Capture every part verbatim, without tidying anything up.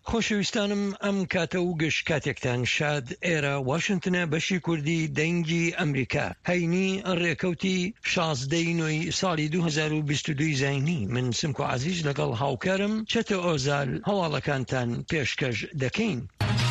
خۆشەویستانم ئەم کاتە و گەشت کاتێکتان شاد. ئێرە واشنتنە بەشی کوردی دەنگی ئەمریکا هەینی ڕێکەوتی شازدەی نۆی ساڵی دوو هەزار و بیست و دوو زاینی. من سمکۆ عەزیز لەگەڵ هاوکارم چەتە ئۆزال هەواڵەکانتان پێشکەش دەکەین.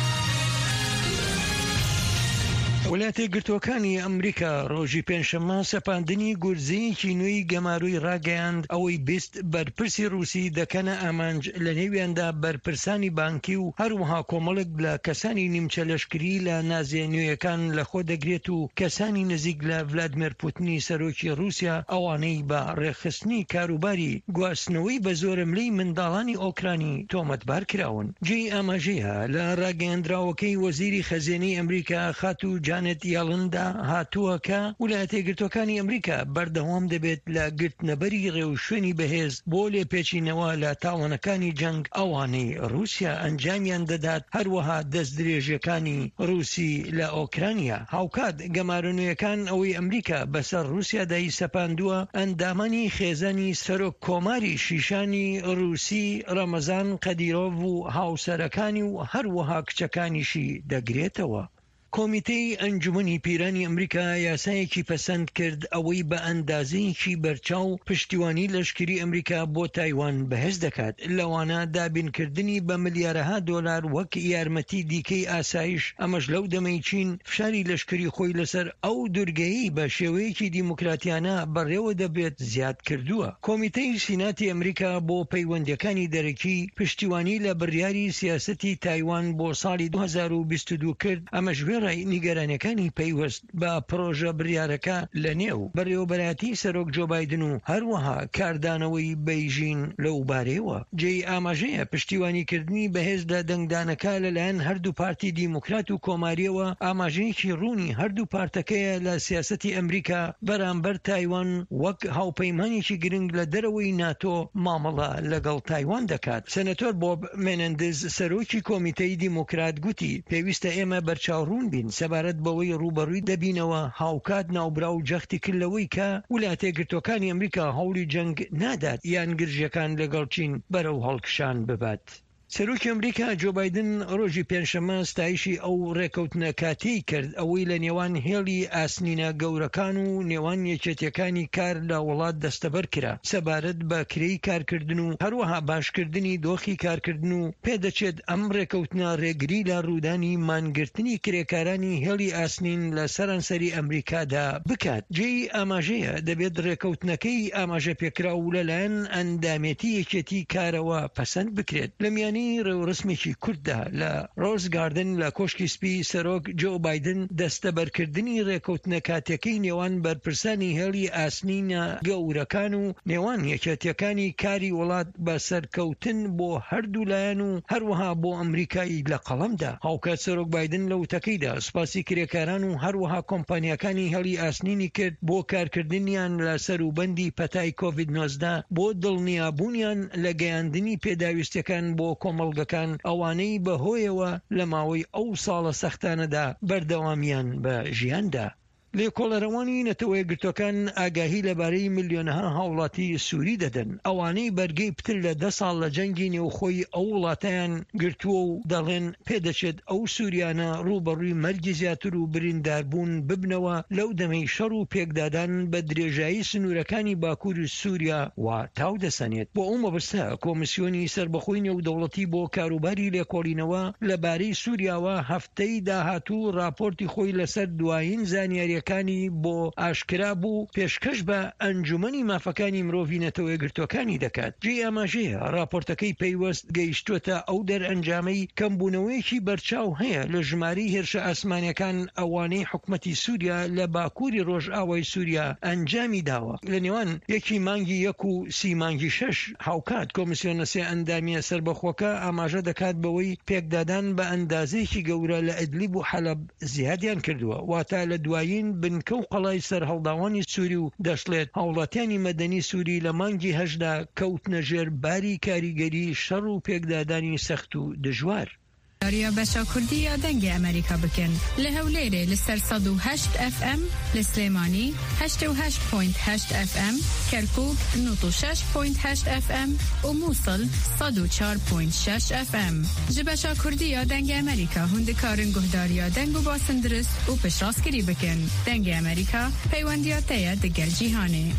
وڵاتە گرتوەکانی ئەمریکا ڕۆژی پێنجشەممە سەپاندنی گورزەیەکی نوێی گەماروی ڕاگەیاند ئەوەی بیست بەرپرسی رووسی دەکەنە ئامانج لە نێویاندا بەرپرسانی بانکی و هەروەها کۆمەڵک لە کەسانی نیمچە لەشکری لە نازێنویەکان لەخۆ دەگرێت و کەسانی نزیک لە ڤلادیمیر پوتینی سەرۆکی رووسیا ئەوانەی بە ڕێخستنی کاروباری گواستنەوەی بە زۆرملەی منداڵانی ئۆکرانی تۆمەتبار کراون. جێی ئاماژەیە لە ڕاگەیاندراوەکەی وەزیری خەزێنەی ئەمریکا خاتو جانێت یاڵندا هاتووە کە ویلایەتە یەکگرتووەکانی ئەمریکا بەردەوام دەبێت لە گرتنەبەری ڕێوشوێنی بەهێز بۆ لێپێچینەوە لە تاوانەکانی جەنگ ئەوانەی رووسیا ئەنجامیان دەدات، هەروەها دەست درێژیەکانی رووسی لە ئۆکرانیا. هاوکات گەمارونویەکان ئەوەی ئەمریکا بەسەر رووسیادای سەپاندووە ئەندامانی خێزانی سەرۆک کۆماری شیشانی رووسی ڕەمەزان قەدیرۆڤ و هاوسەرەکانی و هەروەها کچەکانیشی دەگرێتەوە. کۆمیتەی ئەنجومەنی پیرانی ئەمریکا یاسایەکی پەسەند کرد ئەوەی بە ئەندازەیەکی بەرچاو پشتیوانی لەشکری ئەمریکا بۆ تایوان بەهێز دەکات، لەوانە دابینکردنی بە ملیارەها دۆلار وەک یارمەتی دیکەی ئاسایش. ئەمەش لەو دەمەی چین فشاری لەشکری خۆی لەسەر ئەو دورگەیی بە شێوەیەکی دیموکراتیانە بەڕێوە دەبێت زیاد کردووە. کۆمیتەی سیناتی ئەمریکا بۆ پەیوەندیەکانی دەرەکی پشتیوانی لە بڕیاری سیاسەتی تایوان بۆ ساڵی دوو هەزار و بیست و دوو کرد. ئەمەش نیگەرانەکانی پەیوەست بە پرۆژە بڕیارەکە لە نێو بەڕێوەبەراتی سەرۆک جۆ بایدن و هەروەها کاردانەوەی بەیژین لەو بارەیەوە. جێی ئاماژەیە پشتیوانیکردنی بەهێز لە دەنگدانەکە لەلایەن هەردوو پارتی دیموکرات و کۆماریەوە ئاماژەیەکی ڕوونی هەردوو پارتەکەیە لە سیاسەتی ئەمریکا بەرامبەر تایوان وەک هاوپەیمانێکی گرنگ لە دەرەوەی ناتۆ مامەڵە لەگەڵ تایوان دەکات. سەنەتۆر بۆب مێنەندز سەرۆکی کۆمیتەی دیموکرات گوتی پێویستە ئێمە بەرچاوڕوون بین سەبارەت بەوەی ڕوبەڕووی دەبینەوە هاوکات ناوبرا و جەختی کردلەوەی کە ویلایەتە یەکگرتووەکانی ئەمریکا هەوڵی جەنگ نادات یان گرژیەکان لەگەڵ چین بەرەو هەڵکشان ببات. سەرۆکی ئەمریکا جۆ بایدن ڕۆژی پێنجشەممە ستایشی ئەو ڕێکەوتنە کاتەی کرد ئەوەی لە نێوان هێڵی ئاسنینە گەورەکان و نێوان یەکێتیەکانی کار لە وڵات دەستەبەر کرا سەبارەت بە کرێی کارکردن و هەروەها باشکردنی دۆخی کارکردن و پێدەچێت ئەم ڕێکەوتنە ڕێگری لە ڕوودانی مانگرتنی کرێکارانی هێڵی ئاسنین لە سەرانسەری ئەمریکادا بکات. جێی ئاماژەیە دەبێت ڕێکەوتنەکەی ئاماژە پێکرا و لەلایەن ئەندامێتی یەکێتی کارەوە پەسەند بکرێت. لە میانی ڕێوڕسمێکی کورددا لە ڕۆزگاردن لە کۆشکی سپی سەرۆک جۆ بایدن دەستەبەرکردنی ڕێکەوتنە کاتێکەی نێوان بەرپرسانی هێڵی ئاسنینە گەورەکان و نێوان یەکێتیەکانی کاری وڵات بە سەرکەوتن بۆ هەردوو لایەن و هەروەها بۆ ئەمریکایی لە قەڵەمدا. هاوکات سەرۆک بایدن لە وتەکەیدا سوپاسی کرێکاران و هەروەها کۆمپانیەکانی هێڵی ئاسنینی کرد بۆ کارکردنیان لە سەروبەندی پەتای کۆڤید نۆزدە بۆ دڵنیابوونیان لە گەیاندنی پێداویستەکان بۆ کۆمەڵگەکان ئەوانەی بەهۆیەوە لە ماوەی ئەو ساڵە سەختانەدا بەردەوامیان بە ژیاندا. لێکۆڵەرەوانی نەتەوە یەکگرتووەکان ئاگاهی لەبارەی ملیۆنەها هاوڵاتی سووری دەدەن ئەوانەی بەرگەی پتر لە دە ساڵ لە جەنگی نێوخۆی ئەو وڵاتیان گرتووە و دەڵێن پێدەچێت ئەو سووریانە ڕوبەڕووی مەرگی زیاتر و برینداربوون ببنەوە لەو دەمەی شەڕ و پێکدادان بە درێژایی سنوورەکانی باکووری سووریا و تاو دەسەنێت. بۆ ئەو مەبەستە کۆمیسیۆنی سربەخۆی نێودەوڵەتی بۆ کاروباری لێکۆڵینەوە لەبارەی سووریاوە هەفتەی داهاتوو راپۆرتی خۆی لەسەر دوایین زانیاری کانی بۆ ئاشکرا بوو پێشکەش بە ئەنجومەنی مافەکانی مرۆڤی نەتەوە یەکگرتووەکانی دەکات. جێ ئاماژەیە راپۆرتەکەی پەیوەست گەیشتووەتە ئەو دەرئەنجامەی کەمبوونەوەیەکی بەرچاو هەیە لە ژمارەی هێرشە ئاسمانیەکان ئەوانەی حکومەتی سووریا لە باکووری ڕۆژئاوای سووریا ئەنجامی داوە. لە نێوان یەکی مانگی یەک و سی مانگی شەش هاوکات کۆمیسیۆنە سێ ئەندامیە سربەخۆکە ئاماژە دەکات بەوەی پێکدادان بە ئەندازەیەکی گەورە لە ئیدلیب و حەلەب زیادیان کردووە، واتە لە دوایین بنکە و قەڵای سەر هەڵداوانی سووری و دەشڵێت هاوڵاتیانی مەدەنی سووری لە مانگی هەژدا کەوتنە ژێر باری کاریگەری شەڕ و پێکدادانی سەخت و دژوار. داریا بشا کردی یا دنگ امریکا بکن لهولیره لسر صد و هشت اف ام لسلیمانی هشت و هشت پوینت هشت اف ام کرکوک نوت و شش پوینت هشت اف ام و موصل صد و چهار پوینت شش اف ام جبشا کردی یا دنگ امریکا هندکارن گهداریا دنگ و باسندرس و پشراسکری بکن دنگ امریکا پیوندیاتیا دگر جیهانه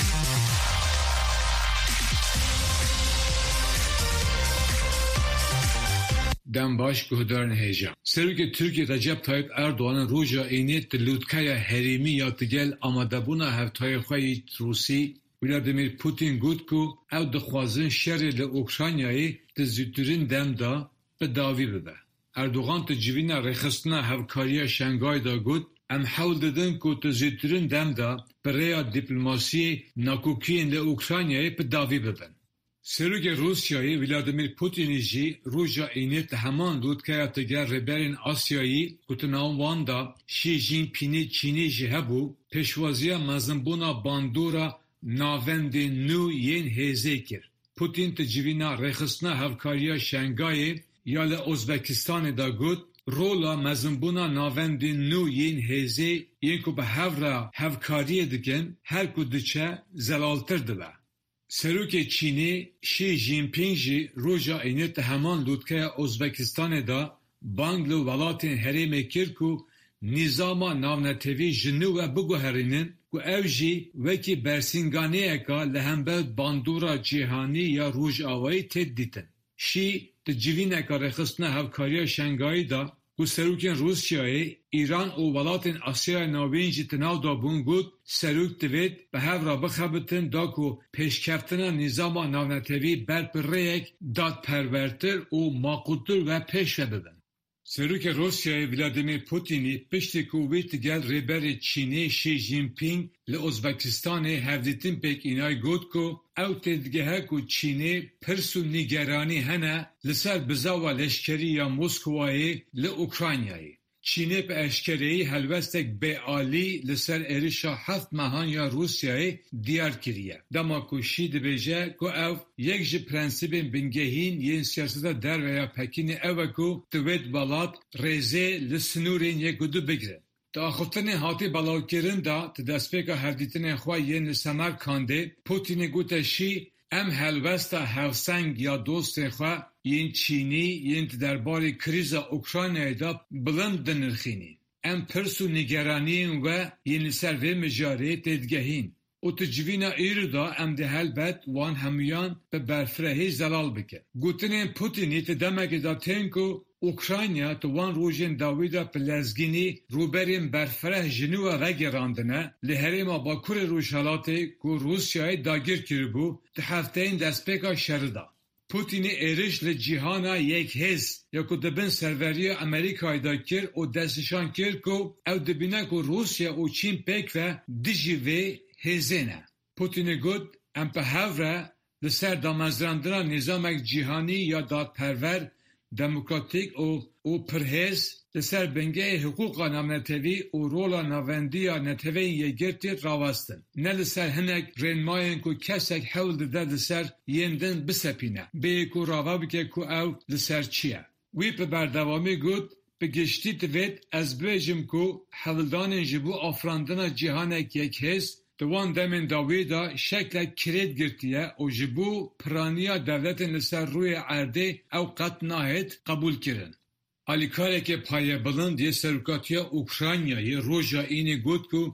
دم باش گهدارن هیجان سروک ترکیه رجب طایب اردوغان روژا اینیت لودکای حریمی یا تگل آماده بونا هفتای خواهی روسی ولادیمیر پوتین گوت کو او دخوازن شر لأوکرانیایی تزیترین دم دا به داوی بده. اردوغان تجوینا رخصتنا هفکاری شنگای دا گوت ام حول دادن که تزیترین دم دا برای دیپلماسی ناکوکین لأوکرانیایی به داوی بدن. سروک روسیایی ولادیمیر پوتینی جی روژا اینیت همان لودکای تگر ربرین آسیایی کتناوان دا شی جین پینی چینی جی هبو پشوازی مزنبونا باندورا ناوند نو ین هزه کر. پوتین تجوینا رخصتنا هفکاریا شنگای یا لازبکستان دا گوت رولا مزنبونا ناوند نو ین هزه ین که به هفرا هفکاری دکن هر کدچه زلالتر دلا. سروک چینی شی جین پینگ جی روژا اینیت همان لودکه ازبکستان دا بانگلو ولاتین حریم کرکو نظاما ناونتوی جنو و بگو هرینن که او جی وکی برسینگانی اکا لهمبه باندورا جیهانی یا روژ آوائی تید دیتن. شی تجوین اکا رخصتنا هفکاریا شنگایی دا که سروکین روسیایی ایران و ولاتین آسیا ناوین جی تناو دا بونگود سروک دوید به هف را بخبتن دا که پیشکفتنا نظام ناونتوی بر پر ریک داد پرورتر و ماقودتر و پیش بدن. سروک روسیای ولادیمیر پوتینی پشت کوویت گل ریبر چینی شی جین پینگ لازبکستان هفدیتین پیک اینای گود کو او تدگه کو چینی پرسو نگرانی هنه لسر بزاوا لشکری یا موسکوایی لأوکرانیایی. چینی به اشکری هلوستک به آلی لسر ایرشا هفت مهان یا روسیایی دیار کریه. دما کو شی دبیجه کو او یک جی پرنسیبین بنگهین ین سیاست در ویا پکین او کو دوید بالات ریزه لسنورین یک دو بگره. تا آخفتن هاتی بلاو کرن دا تدسپیکا هفدیتن خواه ین سمر کانده پوتین گوته شی ام هلوستا هفسنگ یا دوست خواه ین چینی ین درباره کریز اوکراینای دا بلند نرخینی. ام پرسو نگرانین و ین سر و مجاره تدگهین. او تجوینا ایرو دا ام ده هلبت وان همیان به برفرهی زلال بکن. گوتنین پوتینی تدمک دا تنکو اوکراینیا تو وان روژن داویدا پلزگینی روبرین برفره جنوه وگراندنه لحریم باکور روشالاتی که روسیای داگیر کربو ده هفته این دستپیکا شرده. پوتینی ایرش لجیهانا یک هز یا که دبن سروری امریکای دا کر و دستشان کر که او دبینه که روسیا و چین پیک و دیجی و هزینه. پوتینی گود ام په هفره لسر دامزراندنا نظامک جیهانی یا دادپرور دموکراتیک و او پرهز لسر بنگه حقوق نامنتوی و رولا ناوندی یا نتوی یگرتی راوستن. نه لسر هنک رنماین که کسک حول ده لسر یندن بسپینه. به که راوا بکه که او لسر چیه. وی په بردوامی گود به گشتی دوید از بیجم که حولدان جبو افراندن جهانک یک هست دوان دمین داویدا شکل کرید گرتیه و جبو پرانیا دولت لسر روی عرده او قط ناهد قبول کرن. الیکاره که پایه بلند یه سرکاتیا اوکراینیایی روژا اینی گود که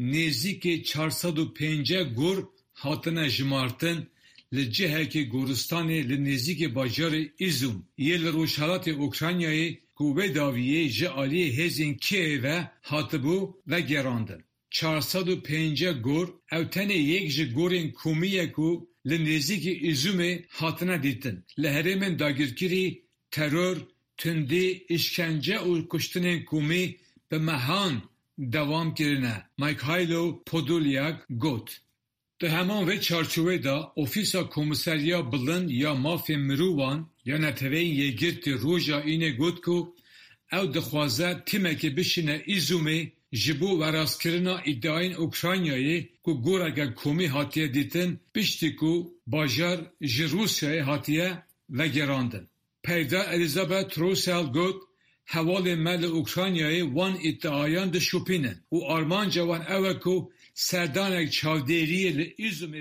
نزدیک چهارصد و پنجاه گور هاتنه جمارتن لجهه که گورستانی لنزدیک باجار ایزوم یه لروشالات اوکراینیایی که به داویه جعالی هزین کیوه هاتبو و گراندن. چهارصد و پنجاه گور او تنه یک جه گورین کومیه که لنزدیک ایزوم هاتنه دیتن. لحرمن داگیرکری ترور تندی اشکنجه و کشتن کومی به مهان دوام کرنه. مایکایلو پودولیاک گوت. ده همان و چارچوه دا اوفیسا کمیسریا بلند یا مافی مروان یا نتوین یگرت روژا اینه گوت که او دخوازه تیمه که بشینه ایزومه جبو و راستکرنا ادعاین اوکراینیایی که گورگا کومی هاتیه دیتن پشتی که باجار جی روسیای هاتیه و گراندن. پیدا الیزابت تروسل گوت حوال مل اوکراینای وان ادعایان ده شوپینن و آرمان جوان اوکو سردانک چاودیری لئیزم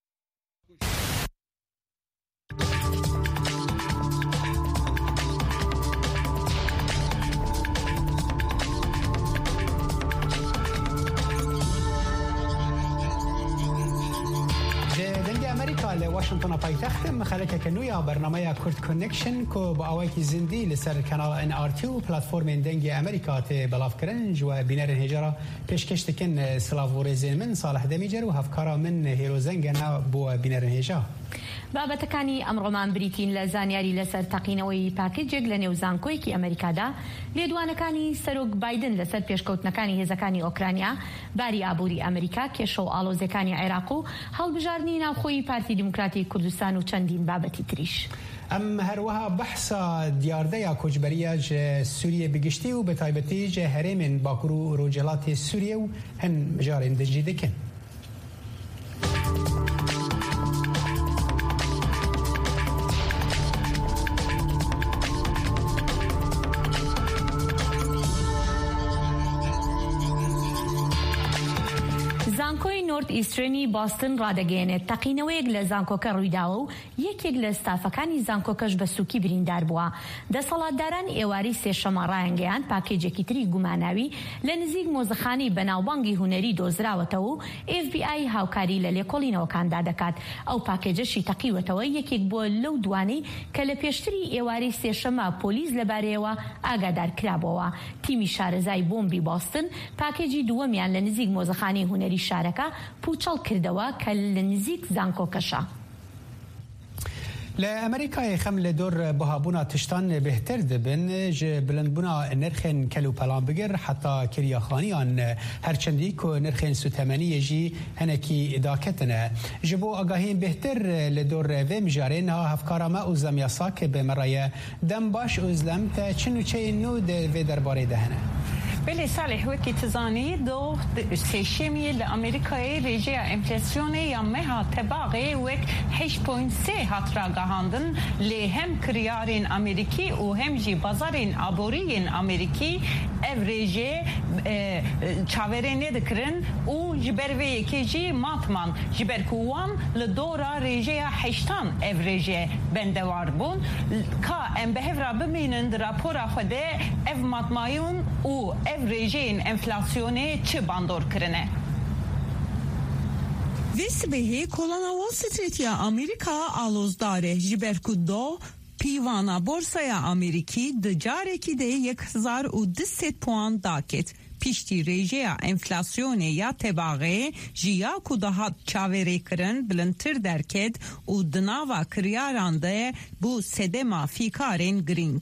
واشنطن پایتخت مخالفت کنویا برنامه کرد کانکشن کو با آوای زندی لسر کانال ان آر تی و پلتفرم دنگ امریکا ته بلاف کرنج و بینر هجرا پیشکش تکن سلاوورزین من صالح دمیجر و هفکارا من هیروزنگنا بو بینر هجرا بابەتەکانی ئەمڕۆمان بریتین لە زانیاری لەسەر تەقینەوەی پاکێجێک لە نێو زانکۆیەکی ئەمریکادا لێدوانەکانی سەرۆک بایدن لەسەر پێشکەوتنەکانی هێزەکانی ئۆکرانیا باری ئابووری ئەمریکا کێشە و ئاڵۆزەکانی عێراق و هەڵبژاردنی ناوخۆیی پارتی دیموکراتی کوردستان و چەندین بابەتی تریش. ام هروها بحثا دیارده کوچبریه ج سوریه بگشتی و به تایبەتی ج هەرێمên باکوور و ڕۆژهەڵاتی سوریه و هەن مجارên دژی دکن. زانکۆی نۆرت ئیسترنی باستن ڕادەگەێنێت تەقینەوەیەک لە زانکۆکە ڕوویداوە و یەکێک لە ستافەکانی زانکۆکەش بە سووکی بریندار بووە. دەسەڵاتداران ئێواری سێشەمە ڕایانگەیان پاکێجێکی تری گوماناوی لە نزیک مۆزەخانەی بەناوبانگی هونەری دۆزراوەتەوە و ئێف بی ئای هاوکاری لە لێکۆڵینەوەکاندا دەکات. ئەو پاکێجەشی تەقیوەتەوە یەکێک بۆ لەو دوانەی کە لە پێشتری ئێواری سێشەمە پۆلیس لەبارەیەوە ئاگادار کرابەوە. تیمی شارەزای بۆمبی باستن پاکێجی دووەمیان لە نزیک مۆزەخانەی هونەری شارەکە پوچەڵ کردەوە کە لە نزیک زانکۆکەشە. لأمريكا خم لدور بهابونا تشتان بهتر دبن ج بلندبونا نرخن كلو بلان بگر حتى كريا خانيان هرچندي كو نرخن ستمانية جي هنكي داكتنا جبو اگاهين بهتر لدور و مجارين ها هفكارا ما اوزم ياساك بمرايا دم باش اوزلم تا چنو چه نو ده و درباره دهنه. بله صالح وکی تزانی دو سیشمی لامریکای رژه انفلاسیونی یا مها تباقی وک هشت پوینت سه هات را گهاندن لی هم کریارین امریکی و هم جی بازارین آبورین امریکی اف رژه چاورینه دکرن و جبروی یکی جی ماتمان جبرکوان لدورا رژه هشتان اف رژه بندوار بون که ام بهفرا بمینند راپورا خوده اف ماتمایون و ev rejên enflasyonê çi bandor kirine. Vê sibehê kolana Wall Street ya Amerîka alozdare ji ber ku do pîvana borsaya Amerîkî di carekî de yek hezar û du sed puan daket. Piştî rêjeya enflasyonê ya tebaxê ji ya ku dihat çaverêkirin bilindtir derket û di nava kiryaran de bu sedema fîkarên girîng.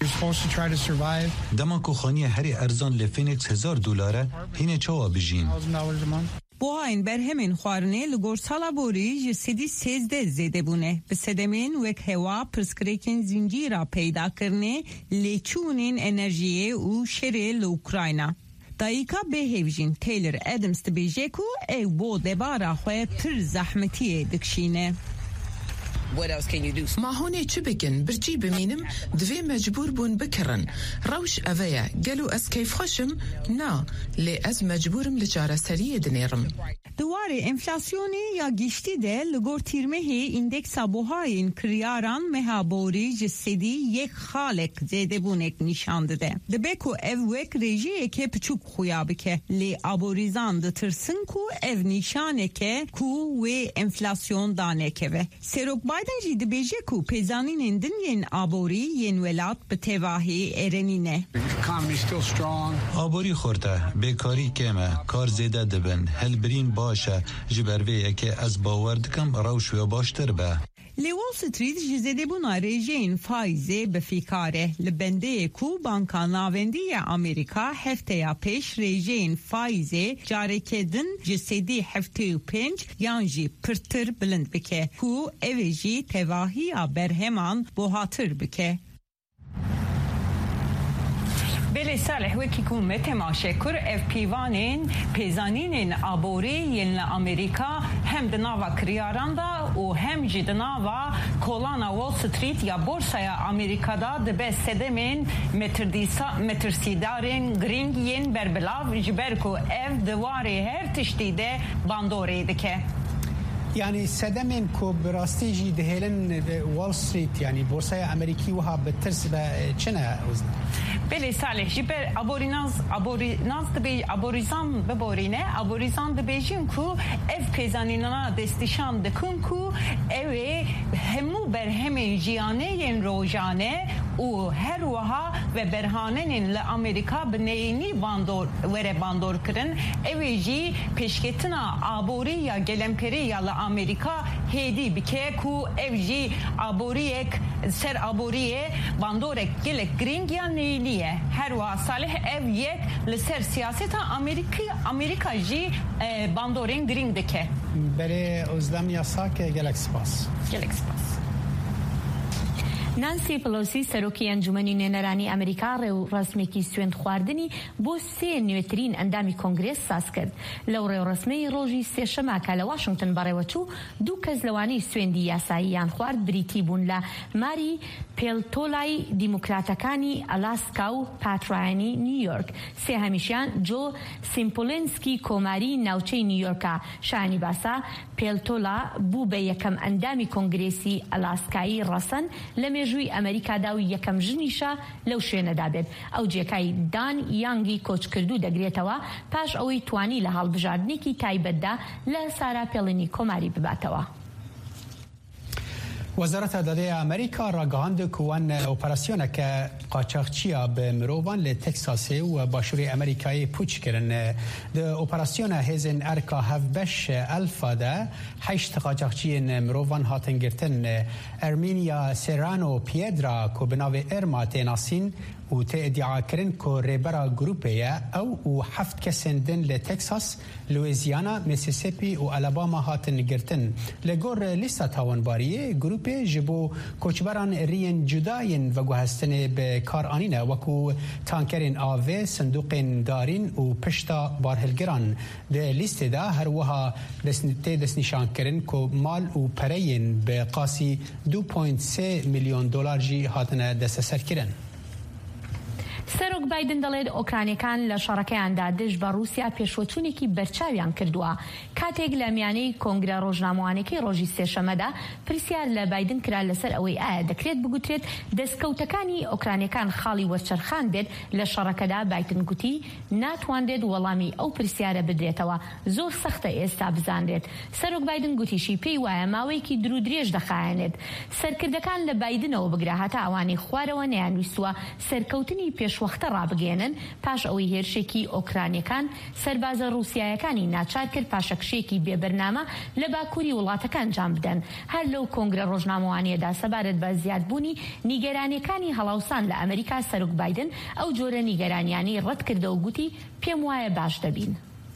دما کو خانی هری ارزان لفینکس هزار دلاره هینه چاوا بجین Bu ayın berhemin xwarine li gor sala borî ji sedî sêzdeh zêde bûne. Bi sedemên wek hewa pirsgirêkên zincîra peydakirinê lêçûnên enerjiyê û şerê li Ukrayna. Dayîka bêhêvjîn Taylor Adams dibêje ku ew bo debara xwe pir zehmetiyê dikşîne. What else can you do? ما هون چه بکن برچی بمینم دوی مجبور بون بکرن روش اویا گلو از کیف خوشم نه لی از مجبورم لجاره سریع دنیرم. دواره enflasyonu ya geçti de ligor tirmehi indeksa bohayin kriyaran mehabori cisedi yek halek zede bunek nişandı de. Debeko ev vek rejiye ke piçuk xuyabike li aborizan de tırsın ku ev nişaneke ku ve enflasyon daneke ve. Serok Biden ji dibeje ku pezaninin din yen abori yen velat be tevahi erenine. آبوری خورده بیکاری کمه کار زیده دبن هلبرین باشه جبرویه که از باور دکم روش و باشتر به لی وال ستریت جزده بونا رژین فایزه بفیکاره لبنده کو بانکا ناوندی امریکا هفته یا پیش رژین فایزه جاره کدن جسدی هفته و پنج یانجی پرتر بلند بکه کو اویجی تواهی برهمان بوهاتر بکه. بله صالح وکی کن متماشه کر اف پیوانین پیزانین آبوری ین امریکا هم دناوا کریاراندا و هم جی دناوا کولانا وول ستریت یا بورسایا امریکادا دبه سدمین متردیسا مترسیدارین گرینگین بربلاو جبرکو اف دواری هر تشتیده باندوری دکه يعني سدمين كو براستيجي دهيلن وول ستريت يعني بورصة أمريكي وها بترس بچنا وزن بله صالح جبر ابوریناز ابوریناز دبی ابوریزان ببورینه ابوریزان دبیجین کو اف کزانینا دستیشان دکن کو اوه همو بر همه جیانه ین روجانه و هر وها و برهانن لامریکا بنینی باندور وره باندور کرن اوه جی پیشکتنا ابوری یا گلمکری یا لامریکا هدی بکه کو اوه جی ابوریک سر ابوریه باندورک گلک گرینگ یا نیلی هر وها صالح اف یک لسر سیاست امریکا امریکا جی باندورین گرینگ دکه بله ازدم یاساک گلکس پاس گلکس پاس نانسی پلوسی سەرۆکی ئەنجومەنی نوێنەرانی ئەمریکا ڕێو ڕسمێکی سوێند خواردنی بۆ سێ نوێترین ئەندامی کۆنگرێس ساز کرد لەو ڕێوڕسمەی ڕۆژی سێشەماکە لە واشنگتن بەڕێوەچوو دوو کەس لەوانەی سوێندی یاساییان خوارد بریتی بوون لە ماری پێلتۆلای دیموکراتەکانی ئەلاسکا و پاترایانی نیویۆرک سێ هەمیشیان جۆ سیمپۆلنسکی کۆماری ناوچەی نیویۆرکە شایانی باسا پێلتۆلا بوو بە یەکەم ئەندامی کۆنگرێسی ئەلاسکایی ڕەسەن لە مێژووی ئەمریکادا و یەکەم ژنیشە لەو شوێنەدا بێت ئەو جێکای دان یانگی کۆچکردو دەگرێتەوە پاش ئەوەی توانی لە هەڵبژاردنێکی تایبەتدا لە سارا پێڵێنی کۆماری بباتەوە. وزارت داده امریکا را گهاند کوان اپراسیونک قاچاقچیا به مروان ل تکساس و باشوری امریکایی پوچ کردن د اپراسیون هزن ارکا هفبش الفا ده هشت قاچاقچی مروان هاتن گرتن ارمینیا سرانو پیدرا کو بناو ارما تناسین و تادعا کرن کو ریبرا گروپیا او و هفت کسندن ل تکساس لوئیزیانا میسیسیپی و آلاباما هاتن گرتن لگور لیستا تاوانباریه گروپ جبو کوچبران رین جداین و گوهستن به کار آنینه وکو تانکرین آوه صندوقین دارین و پشتا بارهلگران ده لیست ده هر وها دسنته دست نشان کرن که مال و پرین به قاسی دو پوینت سه میلیون دلار جی هاتن دست سر کرن. سەرۆک بایدن دەڵێت ئۆکرانیەکان لە شەڕەکەیاندا دژ بە رووسیا پێشوەچوونێکی بەرچاویان کردووە کاتێک لە میانەی کۆنگرە ڕۆژنامەوانەکەی ڕۆژی سێشەمەدا پرسیار لە بایدن کرا لەسەر ئەوەی ئایا دەکرێت بگوترێت دەستکەوتەکانی ئۆکرانیەکان خاڵی وەرچەرخان بێت لە شەڕەکەدا بایدن گوتی ناتوانرێت وەڵامی ئەو پرسیارە بدرێتەوە زۆر سەختە ئێستا بزانرێت سەرۆک بایدن گوتیشی پێی وایە ماوەیەکی درو درێژ دەخایەنێت سەرکردەکان لە بایدنەوە بگرا هەتا ئەوانەی خوارەوە نەیانویستووە سەرکەوتنی پێش وەختە ڕابگەێنن پاش ئەوەی هێرشێکی ئۆکرانیەکان سەربازە رووسیایەکانی ناچار کرد پاشەکشێکی بێبەرنامە لە باکووری وڵاتەکان جام بدەن هەر لەو کۆنگرە ڕۆژنامەوانیەدا سەبارەت بە زیادبوونی نیگەرانیەکانی هەڵاوسان لە ئەمریکا سەرۆک بایدن ئەو جۆرە نیگەرانیانی ڕەت کردە و گوتی پێم وایە باش دەبین.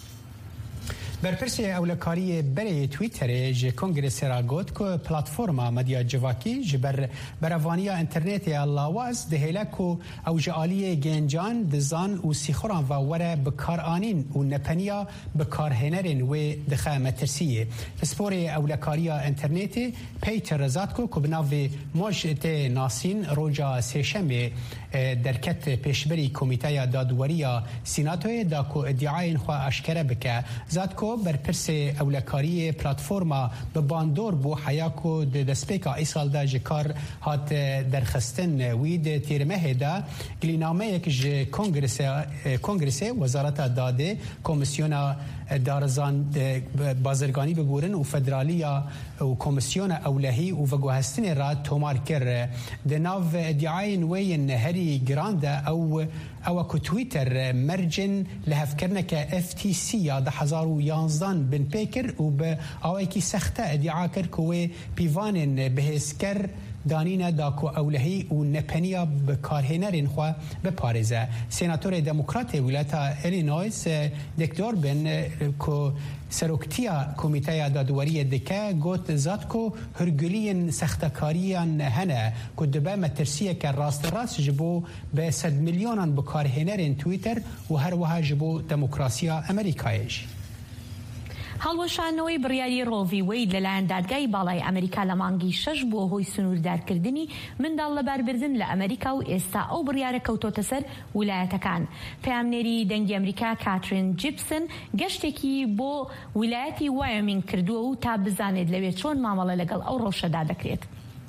برپرسی اولکاری برای توییتر ج کنگرس را گفت که پلتفرما مدیا جواکی جبر بروانیا اینترنت لاواز دهیله که اوجالی گنجان دزان و سیخوران و وره بکارانین و نپنیا بکارهنرین و دخه مترسیه سپور اولکاری اینترنت پیتر رزاد که که بناو مجد ناسین روجا سیشمه درکت پیشبری کمیته دادوری سیناتوی دا که ادعای خوا اشکره بکه زاد که برپرس اولکاری پلتفرما به باندور بو حیاکو د دسپیکا ایسال دا جکار هات درخستن وید تیرمه دا گلینامه یک ج کنگرس کنگرس وزارت داده کمیسیون دارزان بازرگانی ببورن و فدرالیا و کمیسیون اولهی و وگوهستن را تومار کر د ناو ادعای نوی نهری گرانده او او کو تویتر مرجن لهفکرنه که اف تی سی یا ده هزار و یانزدان بن پیکر و به اوی کی سخته ادعا کر که پیوانن بهسکر دانینا داکو اولهی و نپنیا به کارهنرین خوا به پارزه سناتور دموکرات ولایت ایلینویس دکتر بن کو سروکتیا کمیته دادوری دکه گوت زاد کو هرگلین سختکاریان هنه کو دبه مترسیه که راست راست جبو به صد میلیونان به کارهنرین توییتر و هر وها جبو دموکراسیا امریکایش هەڵوەشانەوەی بڕیاری ڕۆڤی وەید لەلایەن دادگای باڵای ئەمریکا لە مانگی شەش بووە هۆی سنووردارکردنی منداڵ لەباربردن لە ئەمریکا و ئێستا ئەو بڕیارە کەوتۆتە سەر ویلایەتەکان. پەیامنێری دەنگی ئەمریکا کاترین جیپسن گەشتێکی بۆ ویلایەتی وایۆمینگ کردووە و تا بزانێت لەوێ چۆن مامەڵە لەگەڵ ئەو ڕەوشەدا دەکرێت.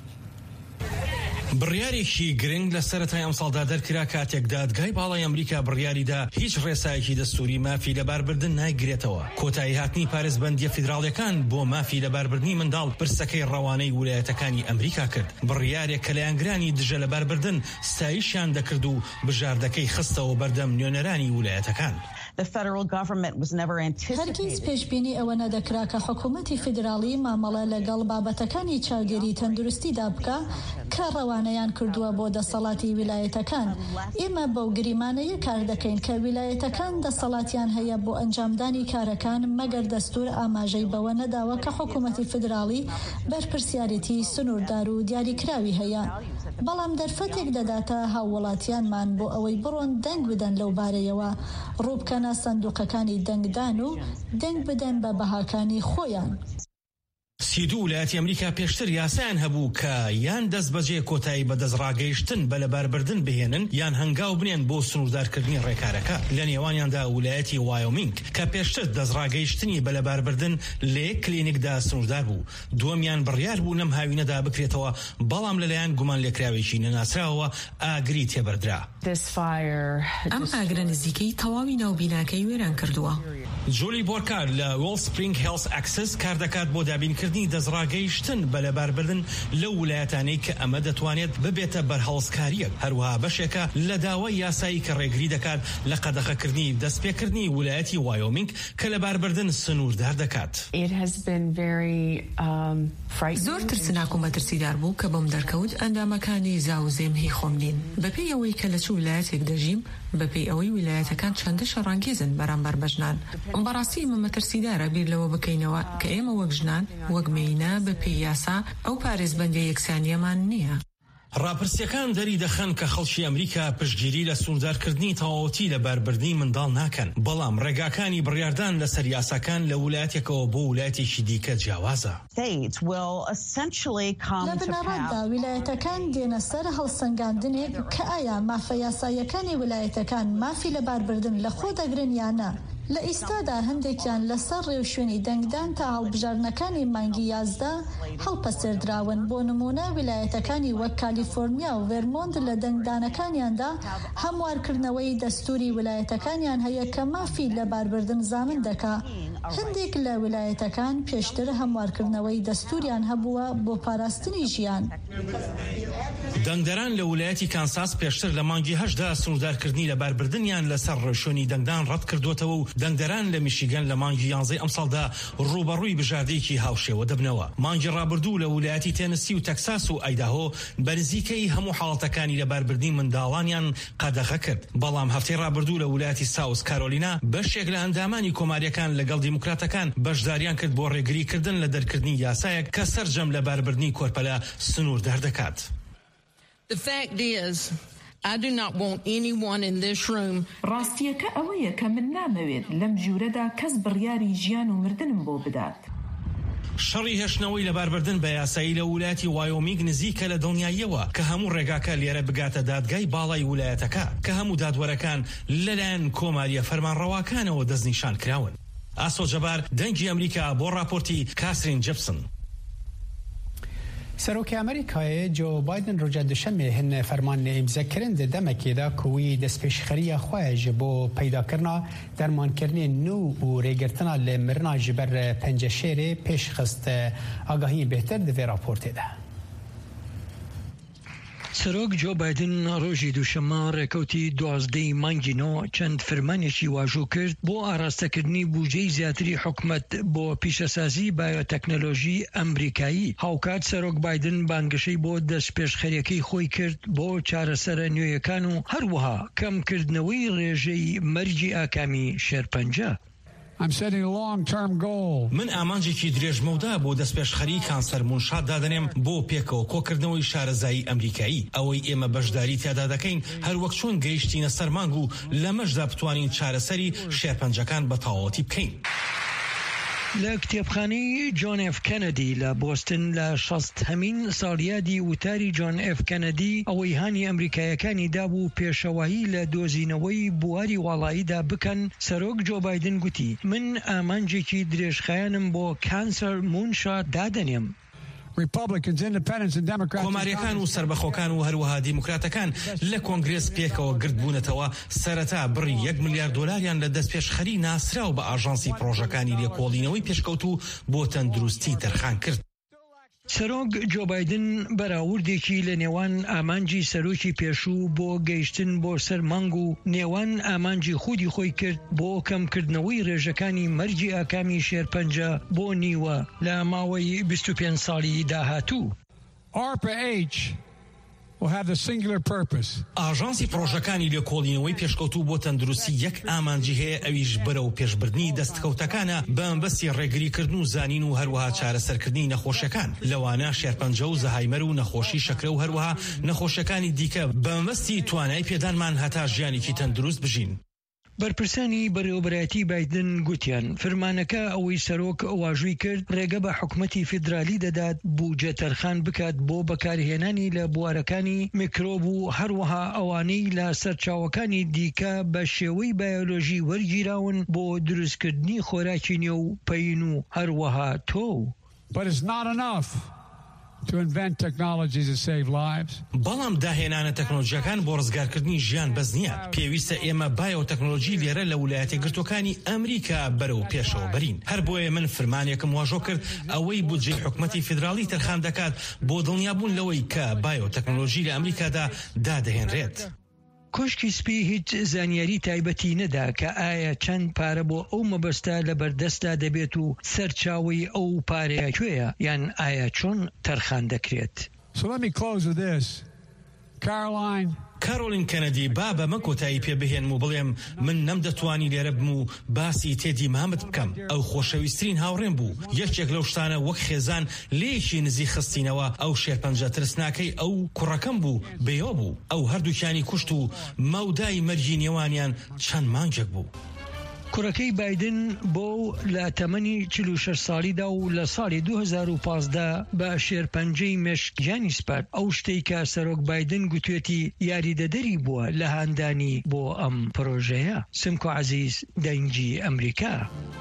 بڕیارێکی گرنگ لە سەرەتای ئەم ساڵدا دەرکرا کاتێک دادگای باڵای ئەمریکا بڕیاریدا هیچ ڕێسایەکی دەستوری مافی لەباربردن نایگرێتەوە. کۆتایی هاتنی پارێزبەندیە فیدراڵیەکان بۆ مافی لەباربردنی منداڵ پرسەکەی ڕەوانەی ویلایەتەکانی ئەمریکا کرد. بڕیارێک کە لایەنگرانی دژە لەباربردن ستایشیان دەکرد و بژاردەکەی خستەوە بەردەم نوێنەرانی ویلایەتەکان. هەرگیز پێشبینی ئەوە نەدەکرا کە حکوومەتی فیدراڵی مامەڵە لەگەڵ بابەتەکانی چاودێری تەندروستیدا بکە کە ڕەوانەیان کردووە بۆ دەسەڵاتی ویلایەتەکان. ئێمە بەو گریمانەیە کار دەکەین کە ویلایەتەکان دەسەڵاتیان هەیە بۆ ئەنجامدانی کارەکان مەگەر دەستور ئاماژەی بەوە نەداوە کە حکوومەتی فیدراڵی بەرپرسیارەتی سنووردار و دیاریکراوی هەیە. بەڵام دەرفەتێک دەداتە هاووڵاتیانمان بۆ ئەوەی بڕۆن دەنگ بدەن لەو بارەیەوە، ڕووبکەنە سندوقەکانی دەنگدان و دەنگ بدەن بە بەهاکانی خۆیان. سی دوو ویلایەتی ئەمریکا پێشتر یاسایان هەبوو کە یان دەست بەجێ کۆتایی بە دەستڕاگەیشتن بە لەباربردن بهێنن یان هەنگاو بنێن بۆ سنووردارکردنی ڕێکارەکە. لە نێوانیاندا ویلایەتی وایۆمینگ کە پێشتر دەستڕاگەیشتنی بە لەباربردن لێ کلینیکدا سنووردار بوو. دووەمیان بڕیار بوو لەم هاوینەدا بکرێتەوە، بەڵام لەلایەن گومان لێکراوێکی نەناسراوەوە ئاگری تێبەردرا. ئەم ئاگرە نزیکەی تەواوی ناوبیناکەی وێران کردووە. جولی بۆرکار لە وۆل سپرینگ هێڵس ئەکسس کار دەکات بۆ دابینکردنی دەستڕاگەیشتن بە لەباربردن لەو ویلایەتانەی کە ئەمە دەتوانێت ببێتە بەرهەڵسکاریەک. هەروەها بەشێکە لە داوای یاسایی کە ڕێگری دەکات لە قەدەغەکردنی دەستپێکردنی ویلایەتی وایۆمینگ کە لەباربردن سنووردار دەکات. زۆر ترسناک و مەترسیدار بوو کە بۆم دەرکەوت ئەندامەکانی زاوزێم هی خۆم نین. بەپێی ئەوەی کە لە چ ویلایەتێک دەژیم، بەپێی ئەوەی ویلایەتەکان چەندە شەڕانگێزن بەرامبەر بە ژنان. بەڕاستی ئمە مەترسیدارە بیر لەوە بکەینەوە کە ئێمە وەک ژنان وەک مێینە بەپێی یاسا ئەو پارێزبەندی یەکسانیەمان نییە. ڕاپرسیەکان دەری دەخەن کە خەڵکی ئەمریکا پشتگیری لە سنووردارکردنی تەواوەتی لە باربردنی منداڵ ناکەن، بەڵام ڕێگاکانی بڕیاردان لەسەر یاساکان لە ویلایەتێکەوە بۆ ویلایەتێکی دیکە جیاوازە. لە بنەڕەتدا ویلایەتەکان دێنە سەر هەڵسەنگاندنێک کە ئایا مافە یاسایەکانی ویلایەتەکان مافی لە باربردن لە خۆ دەگرن یانە. لە ئیستادا هەندێکیان لەسەر ڕێوشوێنی دەنگدان تا هەڵبژارنەکانی مانگی یازدە هەڵپەسێردراون. بۆ نمونە ویلایەتەکانی وەک کالیفۆرنیا و ڤێرمۆنت لە دەنگدانەکانیاندا هەموارکردنەوەی دەستوری ویلایەتەکانیان هەیە کە مافی لە باربردن زامن دەکا. هەندێک لە ویلایەتەکان پێشتر هەموارکردنەوەی دەستوریان هەبووە بۆ پاراستنی ژیان. دەنگدەران لە ویلایەتی کانساس پێشتر لە مانگی هەشدا سنووردارکردنی لە باربردنیان لەسەر ڕێوشوێنی دەنگدان ڕەت کردوتەوە و دەنگدەران لە میشیگەن لە مانگی یانزەی ئەم ساڵدا ڕوبەڕووی بژاردەیەکی هاوشێوە دەبنەوە. مانگی ڕابردوو لە ویلایەتی تێنسی و تەکساس و ئایداهۆ بەنزیکەی هەموو حاڵەتەکانی لە باربردنی منداڵانیان قەدەغە کرد. بەڵام هەفتەی ڕابردوو لە ویلایەتی ساوس کارۆلینا بەشێک لە ئەندامانی کۆماریەکان لەگەڵ دیموکراتەکان بەشداریان کرد بۆ ڕێگریکردن لە دەرکردنی یاسایەک کە سەرجەم لە باربردنی کۆرپەلە سنووردار دەکات. The fact is, I do not want anyone in this room. ڕاستیەکە ئەوەیە کە من نامەوێت لەم ژوورەدا کەس بڕیاری ژیان و مردنم بۆ بدات. شەڕی هێشتنەوەی لە باربردن بە یاسایی لە ویلایەتی وایۆمینگ نزیکە لە دڵنیاییەوە کە هەموو ڕێگاکە لێرە بگاتە دادگای باڵای ویلایەتەکە کە هەموو دادوەرەکان لەلایەن کۆماریە فەرمانڕەواکانەوە دەستنیشان کراون. ئاسۆ جەبار، دەنگی ئەمریکا، بۆ راپۆرتی کاترین جیپسن. سەرۆکی ئەمریکای جۆ بایدن ڕۆژە دوشەمێ هەن فەرمانە ئیمزەکردن دەمەکێدا کوی دەستپێشخەریە خۆیان ji بۆ پەیداکردنا دەرمانکردنی نو و ڕێگرتنا لە مرنا ji ber پەنجەشێرê pêşxist ئاگاهی بهتر divê raportê de. سەرۆک جۆ بایدن ڕۆژی دووشەمە ڕێکەوتی دوازدەی مانگی نۆ چەند فرمانێکی واژوو کرد بۆ ئاراستەکردنی بودجەی زیاتری حکومەت بۆ پیشەسازی بایۆتەکنۆلۆژی ئەمریکایی. هاوکات سەرۆک بایدن بانگشەی بۆ دەستپێشخەریەکەی خۆی کرد بۆ چارەسەرە نوێیەکان و هەروەها کەمکردنەوەی ڕێژەی مەرجی ئاکامی شێرپەنجە. I'm setting a long-term goal. من ئامانجێکی درێژمەودا بۆ دەستپێشخەری کانسەر مونشات دادەنێم بۆ پێکەوە کۆکردنەوەی شارەزایی ئەمریکایی. ئەوەی ئێمە بەشداری تیادا دەکەین هەروەک چۆن گەیشتینە سەرمانگ و لەمەشدا بتوانین چارەسەری شێرپەنجەکان بە تەواوەتی بکەین. لە کتێبخانەی جۆن ئف کەنەدی لە بۆستن لە شەستهەمین ساڵیادی وتاری جۆن ئف کەنەدی ئەوەی هانی ئەمریکایەکانی دابوو پێشەوایی لە دۆزینەوەی بواری وڵاییدا بکەن، سەرۆک جۆ بایدن گوتی من ئامانجێکی درێژخایەنم بۆ کانسەر مونشات دادەنێم. کۆماریەکان و سربەخۆکان و هەروەها دیموکراتەکان لە کۆنگرێس پێکەوە گرت بوونەتەوە سەرەتا بڕی یەک ملیار دۆلاریان لە دەست پێشخەری ناسراو بە ئاژانسی پرۆژەکانی لێکۆڵینەوەی پێشکەوتو بۆ تەندروستی تەرخان کرد. سەرۆک جۆ بایدن بەراوردێکی لە نێوان ئامانجی سەرۆکی پێشوو بۆ گەیشتن بۆ سەر مانگ و نێوان ئامانجی خودی خۆی کرد بۆ کەمکردنەوەی ڕێژەکانی مەرجی ئاکامی شێرپەنجە بۆ نیوە لە ماوەی بیست و پێنج ساڵی داهاتوو. ئاژانسی پرۆژەکانی لێکۆڵینەوەی پێشکەوتوو بۆ تەندروستی یەک ئامانجی هەیە، ئەویش بەرە و پێشبردننی دەستکەوتەکانە بە مەبەستی ڕێگریکردن و زانین و هەروەها چارەسەرکردنی نەخۆشیەکان، لەوانە شێرپەنجە و زەهایمەر و نەخۆشی شەکرە و هەروەها نەخۆشیەکانی دیکە بە مەبەستی توانای پێدانمان هەتا ژیانێکی تەندروست بژین. بەرپرسانی بەڕێوەبەرایەتی بایدن گوتیان فەرمانەکە ئەوەی سەرۆک واژووی کرد ڕێگە بە حکومەتی فیدرالی دەدات بوجە تەرخان بکات بۆ بەکارهێنانی لە بوارەکانی میکرۆب و هەروەها ئەوانەی لە سەرچاوەکانی دیکە بە شێوەی بایۆلۆژی وەرگیراون بۆ دروستکردنی خۆراکی نێو و پەین و هەروەها تۆ. to invent technologies that save lives. بەڵام داهێنانە تەکنۆلۆژیەکان بۆ ڕزگارکردنی ژیان بەس نییە. پێویستە ئێمە بایۆتەکنۆلۆژی لێرە لە ویلایەتە گرتوەکانی ئەمریکا بەرەو پێشەوە بەرین. هەر بۆیە من فرمانێکم واژۆ کرد ئەوەی بودجەی حکومەتی فیدرالی تەرخان دەکات بۆ دڵنیابوون لەوەی کە بایۆتەکنۆلۆژی لە ئەمریکادا دادەهێنرێت. کۆشکی سپی هیچ زانیاری تایبەتی نەدا کە ئایا چەند پارە بۆ ئەو مەبەستە لە بەردەستا دەبێت و سەرچاوی ئەو پارەیە کوێیە یان ئایا چۆن تەرخان دەکرێت. So let me close with this. Caroline کارۆلین کەنەدی با بەمە کۆتایی پێ بهێنم و بڵێم من نەمدەتوانی لێرە بم و باسی تێدی مامت بکەم. ئەو خۆشەویستترین هاوڕێم بوو. یەکێک لەو شتانە وەک خێزان لێیەکی نزی خستینەوە ئەو شێرپەنجە ترسناکەی ئەو کوڕەکەم بوو بێیۆ بوو. ئەو هەردووکیانی کوشت و مەودای مەرجی نێوانیان چەند مانگێک بوو. کوڕەکەی بایدن بۆ لە تەمەنی چل و شەش ساڵیدا و لە ساڵی دوو هەزار و پانزدە بە شێرپەنجەی مێشکیانی سپارد. ئەو شتەی کە سەرۆک بایدن گوتوێتی یاریدەدەری بووە لە هاندانی بۆ ئەم پرۆژەیە. سمکۆ عەزیز دەنگی ئەمریکا.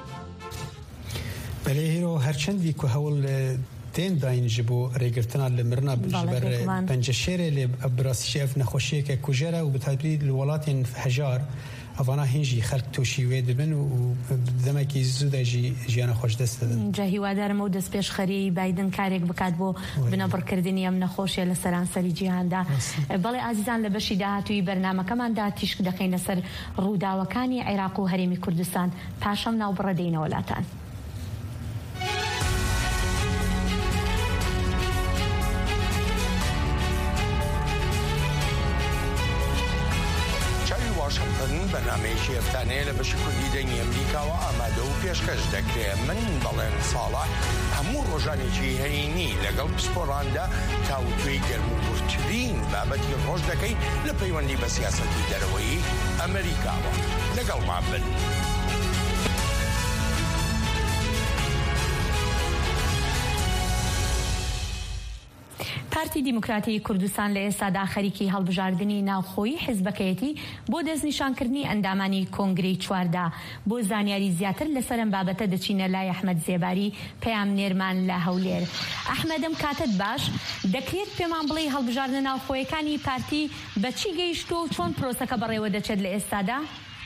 بەلێ هیرۆ هەرچەندی کو هەوڵ تێن داینژ بۆ ڕێگرتنا لە مرنا بەر پەنجە شێرێ لێ ئەبراسیشێف نەخۆشیەکە کوژێرە و بەتایبەتی لە وڵاتین هەژار ئەوانە هێنجی خەڵک تۆشی وێ دەبن و دەمێکی زوودەژی ژیانە خۆش دەست دەدەن. جا هیوادارمە و دەست پێشخەری بایدن کارێک بکات بۆ بنەبڕکردنی ئەم نەخۆشیە لە سەرانسەری جیهاندا. بەڵێ ئازیزان لە بەشی داهاتووی بەرنامەکەماندا تیشک دەکەینە سەر ڕووداوەکانی عێراق و هەرێمی کوردستان پاشەم ناوبڕەدەینە وڵاتان. بەنامەیەکی هەفتانەیە لە بەشی کوردی دەنگی ئەمریکاوە ئامادە و پێشکەش دەکرێت. من بەڵێن ساڵح هەموو ڕۆژانێکی هەینی لەگەڵ پسپۆڕاندا تاوتوێی گەرموگورترین بابەتی ڕۆژ دەکەین لە پەیوەندی بە سیاسەتی دەرەوەی ئەمریکاوە. لەگەڵمان بن. پارتی دیموکراتی کوردستان لە ئێستادا خەریکی هەڵبژاردننی ناوخۆیی حیزبەکەیەتی بۆ دەستنیشانکردنی ئەندامانی کۆنگرەی چواردا. بۆ زانیاری زیاتر لەسەر ئەم بابەتە دەچینە لای ئەحمەد زێباری پەیام نێرمان لە هەولێر. ئەحمەدم کاتت باش، دەکرێت پێمان بڵێ هەڵبژاردنە ناوخۆیەکانی پارتی بەچی گەیشتووە و چۆن پرۆسەکە بەڕێوە دەچێت لە ئێستادا؟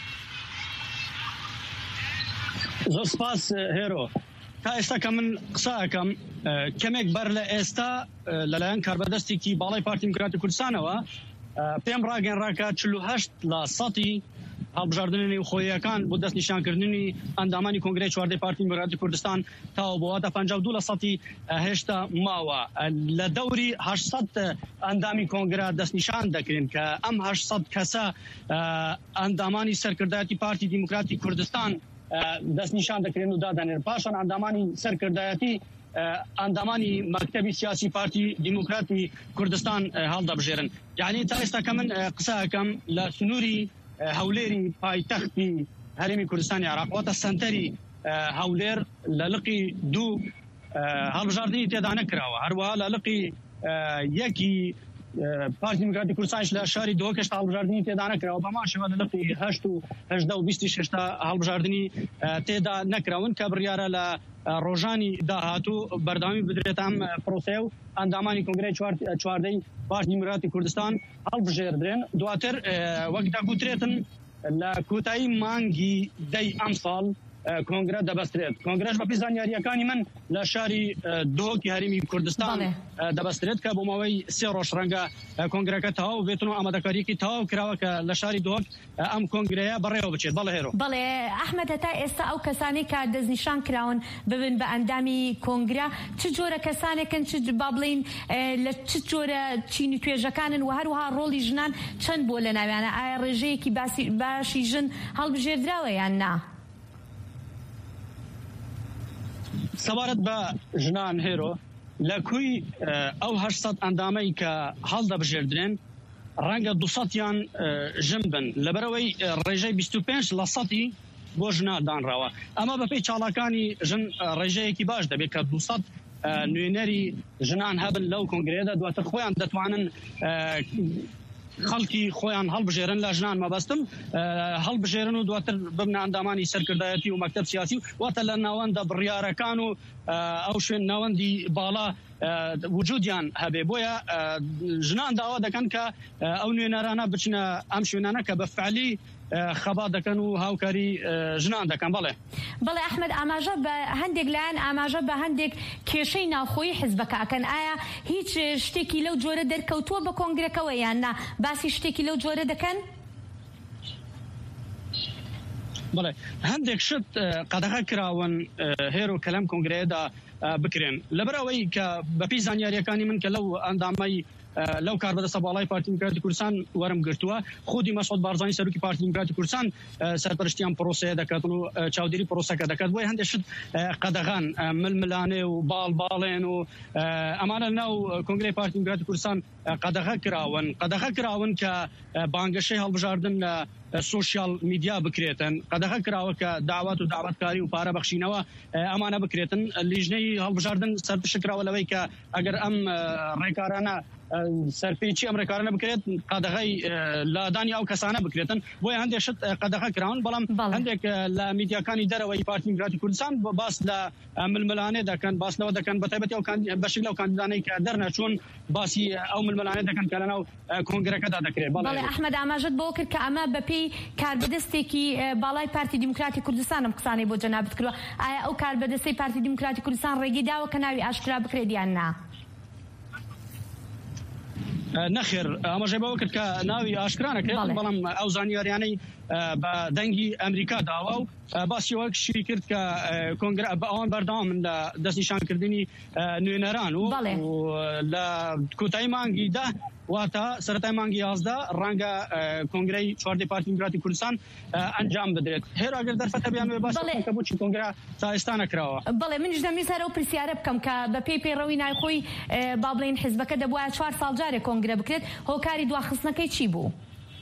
زۆر سپاس هێرۆ. تا ئێستا کە من قساکەم کەمێک بەر لە ئێستا لەلایەن کاربەدەستێکی باڵای پارتی دیموکراتی کوردستانەوە پێم ڕاگەنڕاکە چل و هەشت لە سەدی هەڵبژاردننی نێوخۆییەکان بۆ دەست نیشانکردنی ئەندامانی کۆنگرەی چواردەی پارتی دیموکراتی کوردستان تاوە بۆ واتە پەنجا و دوو لە سەدی هێشتا ماوە. لە دەوری هەشت سەد ئەندامی کۆنگرە دەست نیشان دەکرێن کە ئەم هەشت سەد کەسە ئەندامانی سەرکردایەتی پارتی دیموکراتی کوردستان دەست نیشان دەکرێن و دادەنێن. پاشان ئەندامانی سەرکردایەتی ئەندامانی مەکتەبی سیاسی پارتی دیموکراتی کوردستان هەڵدەبژێرن. یعنی تا ئێستا کە من قسەکەم لە سنووری هەولێری پایتەختی هەرێمی کوردستانی عێراق واتە سەنتەری هەولێر لەلقی دوو هەڵبژاردننی تێدا نەکراوە هەروەها لەلقی یەکی پارتی دیموکراتی کوردستانش لە شاری دۆکەش هەڵبژاردننی تێدا نەکراوە بەماشەوە لەلقی هەشت و هەژدە و بیستی شەشتا هەڵبژاردننی تێدا نەکراون کە بڕیارە لە ڕۆژانی داهاتوو بەردامی بدرێت ئەم پرۆسەیە و ئەندامانی کۆنگرەی چواردەی پارتی دیموکراتی کوردستان هەڵبژێردرێن دواتر وەک دەگوترێتن لە کۆتایی مانگی دەی ئەم ساڵ کۆنگرە دەبەسترێت کۆنگرەش بە پیزانیاریەکانی من لە شاری دۆکی هەرێمی کوردستان دەبەسترێت کە بۆ ماوەی سێ ڕۆژ ڕەنگە کۆنگرەکە تەواو بێتن و ئامادەکاریەکی تەواو کراوە کە لە شاری دۆک ئەم کۆنگرەیە بەڕێوە بچێت بەڵێ هێرۆ بەڵێ ئەحمەد هەتا ئێستا ئەو کەسانی کە دەستنیشان کراون ببن بە ئەندامی کۆنگرە چ جۆرە کەسانێکن چ با بڵین لە چ جۆرە چینی توێژەکانن و هەروها ڕۆڵی ژنان چەند بۆ لە ناویانە ئایا ڕێژەیەکی باشی ژن هەڵبژێردراوە یان نا؟ سەبارەت بە ژنان هێرۆ لە کوی ئەو هەشت ئەندامەی کە هەڵدەبژێردرێن ڕەنگە دووسەدیان ژن بن لەبەرەوەی ڕێژەی بیست و پێنج لە سەدی بۆ ژنا دانراوە ئەمە بەپێی چاڵەکانی ژن ڕێژەیەکی باش دەبێت کە دووسەد نوێنەری ژنان هەبن لەو کۆنگرەیەدا دواتر خۆیان دەتوانن خەڵکی خۆیان هەڵبژێرن لە ژنان مەبەستم هەڵبژێرن و دواتر ببنە ئەندامانی سەرکردایەتی و مەکتەب سیاسی واتە لە ناوەندە بڕیارەکان و ئەو شوێن ناوەندی باڵا وجودیان هەبێ بۆیە ژنان داوا دەکەن کە ئەو نوێنەرانە بچنە ئەم شوێنانە کە بە فعلی خەبا دەکەن و هاوکاری ژنان دەکەن بەڵێ بەڵێ ئەحمەد ئاماژە بە هەندێک لایەن ئاماژە بە هەندێک کێشەی ناوخۆیی حیزبەکە ئەکەن ئایا هیچ شتێکی لەو جۆرە دەرکەوتووە بە کۆنگرەکەوە یان نا باسی شتێکی لەو جۆرە دەکەن؟ بەڵێ هەندێک شت قەدەغە کراون هێرۆ کە لەم کۆنگرەیەدا بکرێن لەبەرەوەی کە بەپی زانیاریەکانی من کە لەو ئەندامەی لەو کاربەدەستە باڵای پارتی دیموکراتی کوردستان وەرم گرتووە خودی مەسعود بارزانی سەرۆکی پارتی دیموکراتی کوردستان سەرپەرشتیان پرۆسەیە دەکات و چاودێری پرۆسەکە دەکات بۆیە هەندێک شت قەدەغان ململانێ و باڵ باڵێن و ئەمانە ناو کۆنگرەی پارتی دیموکراتی کوردستان قەدەغە کراون قەدەغە کراون کە بانگەشەی هەڵبژاردن لە سوشیال میدیا بکرێتن قەدەغە کراوە کە داوات و داواتکاری و پارە بەخشینەوە ئەمانە بکرێتن لیژنەی هەڵبژاردن سەرپشکراوە لەوەی کە ئەگەر ئەم ڕێکارانە سەرپێچی ئەمریکارانە بکرێت قەدەغەی لادانی ئەو کەسانە بکرێتن بۆیە هەندێک شت قەدەغە کراون بەڵام هەندێک لە میدیاکانی دەرەوەی پارتی دیموکراتی کوردستان باس لە ململانێ دەکەن باس لەوە دەکەن بەتایبەتی ئەو بەشێک لەو کاندیدانەی کە دەرنەچوون باسی ئەو ململانێ دەکەن کە لەناو کۆنگرەکەدا دەکرێت بەڵێ ئەحمەد ئاماژەت بۆ کرد کە ئەمە بەپێی کاربەدەستێکی باڵای پارتی دیموکراتی کوردستانم قسانەی بۆ جەنابەت کردووە ئایا ئەو کاربەدەستەی پارتی دیموکراتی کوردستان ڕێگی داوە کە ناوی ئاشکرا بکرێت یان نا؟ نەخێر ئاماژەی بەوە کرد کە ناوی ئاشکرا نەکرێت بەڵام ئەو زانیاریانەی بە دەنگی ئەمریکا داوا و باسی وەکشی کرد کە کۆنگرە بە ئەوان بەردەوام من لە دەستنیشانکردنی نوێنەران و لە کۆتایی مانگی ده واتە سەرەتای مانگی یازدە ڕەنگە کۆنگرەی چواردەی پارتی دیموکراتی کوردستان ئەنجام بدرێت هێرا ئەگەر دەرفەتە بیان باس کە بۆچی کۆنگرە تا ئێستا نەکراوە بەڵێ منیش دەمویست هەرە و پرسیارە بکەم کە بە پێی پەیڕەوی نایخۆی با بڵێن حیزبەکە دەبووە چوار ساڵ جارێک کۆنگرە بکرێت هۆکاری دواخستنەکەی چی بوو؟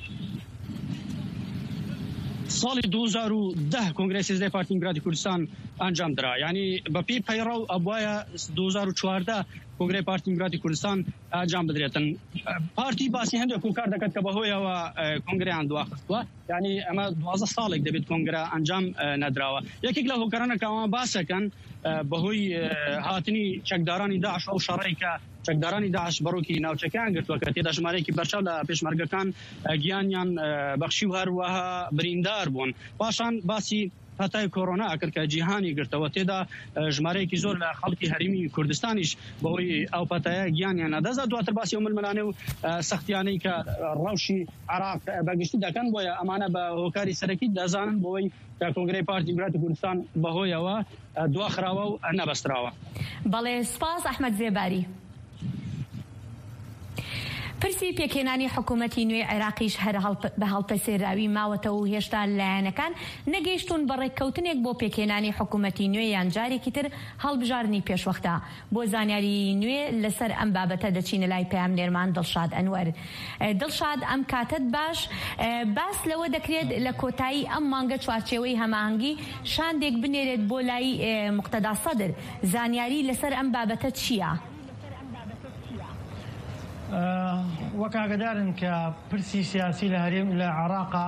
ساڵی دوو هەزار و دە کۆنگرەی سێزدەی پارتی دیموکراتی کوردستان ئەنجام درا یعنی بە پێی پەیڕەو ئەبوایە دوو هەزار و چواردە کۆنگرەی پارتی دیموکراتی کوردستان ئەنجام بدرێتن پارتی باسی هەندێک کار دەکات کە بەهۆیەوە کۆنگرەیان دواخستووە یعنی ئەمە دوازدە ساڵێک دەبێت کۆنگرە ئەنجام نەدراوە یەکێک لە هۆکارانە کە ئەوان باسەکەن بەهۆی هاتنی چەکدارانی داعش ئەو شەڕەی کە چەکدارانی داعش بەڕۆکی ناوچەکان گرتووە کە تێدا ژمارەیەکی بەرچاو لە پێشمەرگەکان گیانیان بەخشی و هەروەها بریندار بوون پاشان باسی هەتای کۆڕۆنا ئەکرد کە جیهانی گرتەوە تێدا ژمارەیەکی زۆر لە خەڵکی هەرێمی کوردستانیش بەهۆی ئەو پەتایە گیانیان نەدەزا دواتر باسی ئەو ململانێ و سەختیانەی کە ڕەوشی عراق بەگشتی دەکەن بۆیە ئەمانە بە هۆکاری سەرەکی دەزانن بۆی کە کۆنگرەی پارتی دیموکراتی کوردستان بەهۆیەوە دواخراوە و نەبەستراوە. بەڵێ سپاس ئەحمەد زێباری. پرسی پێکێنانی حکوومەتی نوێ عێراقیش هەر بە هەڵپەسێراوی ماوەتەوە و هێشتا لایەنەکان نەگەیشتون بە ڕێککەوتنێک بۆ پێکێنانی حکوومەتی نوێ یان جارێکی تر هەڵبژاردننی پێشوەختە. بۆ زانیاری نوێ لەسەر ئەم بابەتە دەچینە لای پامنێرمان دڵشاد ئەنوەر. دڵشاد ئەم کاتت باش باس لەوە دەکرێت لە کۆتایی ئەم مانگە چوارچێوەی هەماهەنگی شاندێک بنێرێت بۆ لای موقتەدا سەدر. زانیاری لەسەر ئەم بابەتە چییە؟ وەکاگەدارن کە پرسی سیاسی لە هەرێم لە عێراقا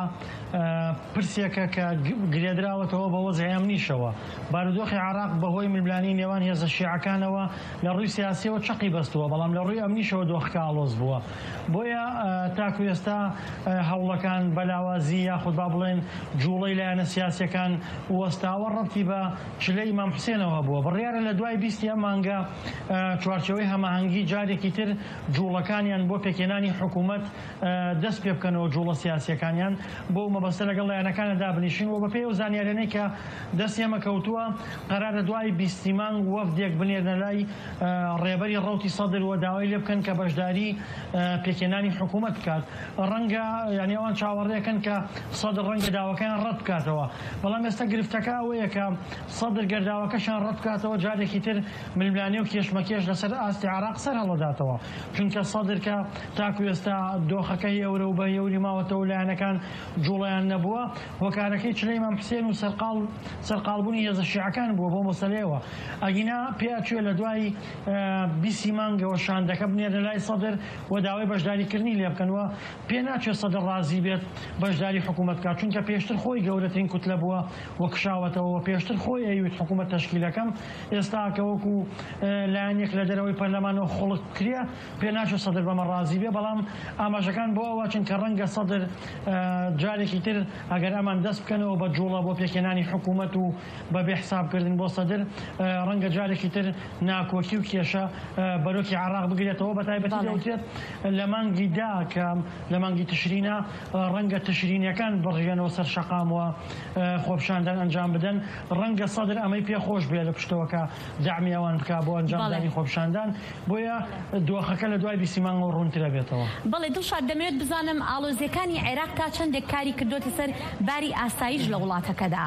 پرسێکە کە گرێدراوەتەوە بە وەزعی ئەمنیشەوە. بارودۆخی عێراق بەهۆی ململانی نێوان هێزە شیعەکانەوە لە ڕووی سیاسیەوە چەقی بەستووە، بەڵام لە ڕووی ئەمنیشەوە دۆخەکە ئاڵۆز بووە. بۆیە تاکو ئێستا هەوڵەکان بەلاوازی یاخود با بڵێن جوڵەی لایەنە سیاسیەکان وەستاوە ڕەبتی بە چلەی ئیمام حوسێنەوە بووە. بڕیارە لە دوای بیستی ئەم مانگە چوارچێوەی هەماهەنگی جارێکی تر جوڵەکانیان بۆ پێکێنانی حکوومەت دەست پێ بکەنەوە، جوڵە سیاسیەکانیان بۆ مەبەستە لەگەڵ لایەنەکانە دابنیشینەوە. بە پێی ئەو زانیاریانەی کە دەستی ئێمە کەوتووە قەرارە دوای بیستی مانگ وەفدێک بنێرنە لای ڕێبەری ڕەوتی سەدر و داوای لێ بکەن کە بەشداری پێکێنانی حکوومەت بکات. ڕەنگە یعنی ئەوان چاوەڕێکن کە سەدر ڕەنگە داواکەیان ڕەت بکاتەوە، بەڵام ئێستا گرفتەکە ئەوەیە کە سەدر گەرداوەکەشان ڕەت بکاتەوە، جارێکی تر ململانی و کێشمەکێش لەسەر ئاستی عێراق سەر هەڵەداتەوە. چونکە سەدر کە تاکو ئێستا دۆخەکەی ئەورە و بە هێوری ماوەتەوە لایەنەکان جوڵیان نەبووە، هۆکارەکەی چلەی ئیمام حوسێن و سەرقاڵبوونی هێزە شیعەکان بووە بۆ مەسەلەیەوە. ئەگینا پێیاچوێ لە دوای بیستی مانگەوە شاندەکە بنێرنە لای سەدر و داوای بەشداریکردنی لێ بکەنەوە. پێ ناچێت سەدر ڕازی بێت بەشداری حکوومەت بکات، چونکە پێشتر خۆی گەورەترین کوتلە بووە و کشاوەتەوە، پێشتر خۆی ئەیوێت حکوومەت تەشکیلەکەم. ئێستا کە وەکو لایەنێک لە دەرەوەی پەرلەمانەوە خۆڵک کریە، پێ ناچێت سەدر بەمە ڕازی بێ. بەڵام ئاماژەکان بۆ ئەوە چن کە ڕەنگە سەدر جارێکی تر ئەگەر ئەمان دەست بکەنەوە بە جوڵە بۆ پێکێنانی حکوومەت و بە بێحسابکردن بۆ سەدر، ڕەنگە جارێکی تر ناکۆکی و کێشە بەرۆکی عێراق بگرێتەوە. بە تایبەتی دەوترێت لە مانگی دا کە لە مانگی تشرینە ڕەنگە تشرینیەکان بڕژێنەوە سەر شەقامەوە خۆپشاندان ئەنجام بدەن. ڕەنگە سەدر ئەمەی پێخۆش بێ لە پشتەوە کە داعمی ئەوان بکا بۆ ئەنجامدانی خۆپشاندان. بۆیە دۆخەکە لە دوای بیستی مانگەوە ڕوونترە بێتەوە. بەڵێ دڵشاد دەمەوێت بزانم ئاڵۆزیەکانی عێراق تا چەندێک کاری کردوتە سەر باری ئاسایش لە وڵاتەکەدا؟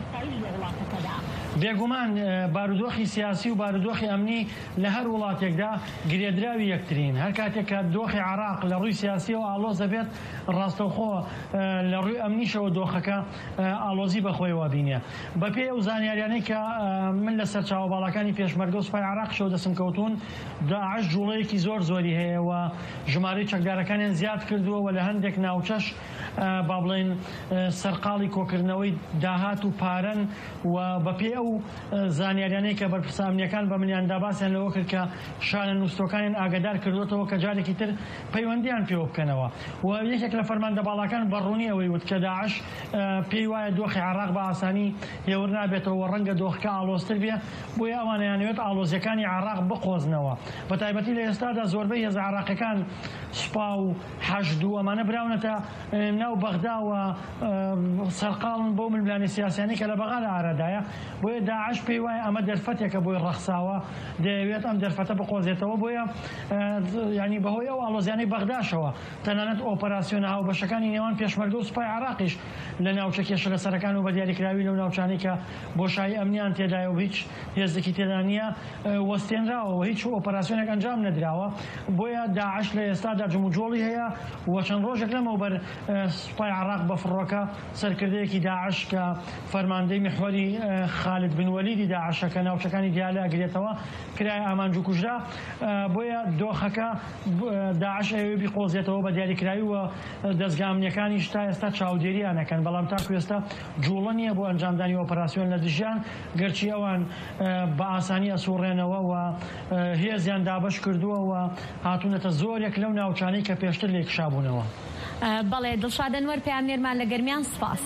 بێگومان بارودۆخی سیاسی و بارودۆخی ئەمنی لە هەر وڵاتێکدا گرێدراوی یەکترین. هەر کاتێک کە دۆخی عێراق لە ڕووی سیاسیەوە ئاڵۆزە بێت، ڕاستەوخۆ لە ڕووی ئەمنیشەوە دۆخەکە ئاڵۆزی بەخۆیەوە بینێ. بەپێی ئەو زانیاریانەی کە من لە سەر چاوەباڵەکانی پێشمەرگە و سوپای عێراقشەوە دەسم کەوتون، داعش جوڵەیەکی زۆر زۆری هەیە و ژمارەی چەکدارەکانیان زیاد کردووە و لە هەندێک ناوچەش با بڵێن سەرقاڵی کۆکردنەوەی داهات و پارەن. و بەپێی ئەو زانیاریانەی کە بەرپرسامنیەکان بە منیاندا باسییان لەوە کرد کە شانە نووسۆکانیان ئاگدار کردوێتەوە کە جارێکی تر پەیوەندیان پێوە بکەنەوە. و یەکێک لە فەرماندەباڵەکان بەڕوونی ئەوەی وت کە داعش پێی وایە دۆخی عێراق بە ئاسانی هێور نابێتەوە، ڕەنگە دۆخەکە ئاڵۆزتر بێ، بۆیە ئەوانەیانەوێت ئاڵۆزیەکانی عێراق بقۆزنەوە. بە تایبەتی لە ئێستادا زۆربەی هێزە عێراقیەکان سوپا و حەشد و ئەمانە براونەتە ناو بەغدا و سەرقاڵن بۆ ململانی سیاسیانی کە لە بەغا لە ئارەدایە. بۆیە داعش پێی وایە ئەمە دەرفەتێکە بۆی ڕەخساوە، دەیەوێت ئەم دەرفەتە بقۆزێتەوە. بۆیە ینی بەهۆی ئەو ئاڵۆزیانەی بەغداشەوە تەنانەت ئۆپەراسیۆنە هاوبەشەکانی نێوان پێشمەرگە و سوپای عێراقیش لە ناوچە کێشە لەسەرەکان و بە دیاریکراوی لەو ناوچانەی کە بۆشایی ئەمنیان تێدایە و هیچ هێزێکی تێدا نییە وەستێنراوە و هیچ ئۆپەراسیۆنێک ئەنجام نەدراوە. بۆیە داعش لە ئێستادا جموجۆڵی هەیە و چەند ڕۆژێک لەمەوبەر سوپای عێراق بە فڕۆکە سەرکردەیەکی داعش کە فەرماندەی محوەری خالد بن وەلیدی داعشە کە ناوچەکانی دیالە ئەگرێتەوە کرای ئامانج و کوژرا. بۆیە دۆخەکە داعش ئەوێ بیقۆزێتەوە بە دیاریکراوی و دەستگامنیەکانی شتا ئێستا چاودێریانەکەن، بەڵام تاکو ئێستا جوڵە نییە بۆ ئەنجامدانی ئۆپەراسیۆن لە دژیان، گەرچی ئەوان بە ئاسانی ئەسوڕێنەوە و هێزیان دابش کردووە و هاتوونەتە زۆرێک لەو ناوچانەی کە پێشتر لێ کشابوونەوە. بەڵێ دڵشاد ئەنوەر پامنێرمان لە گەرمیان سپاس.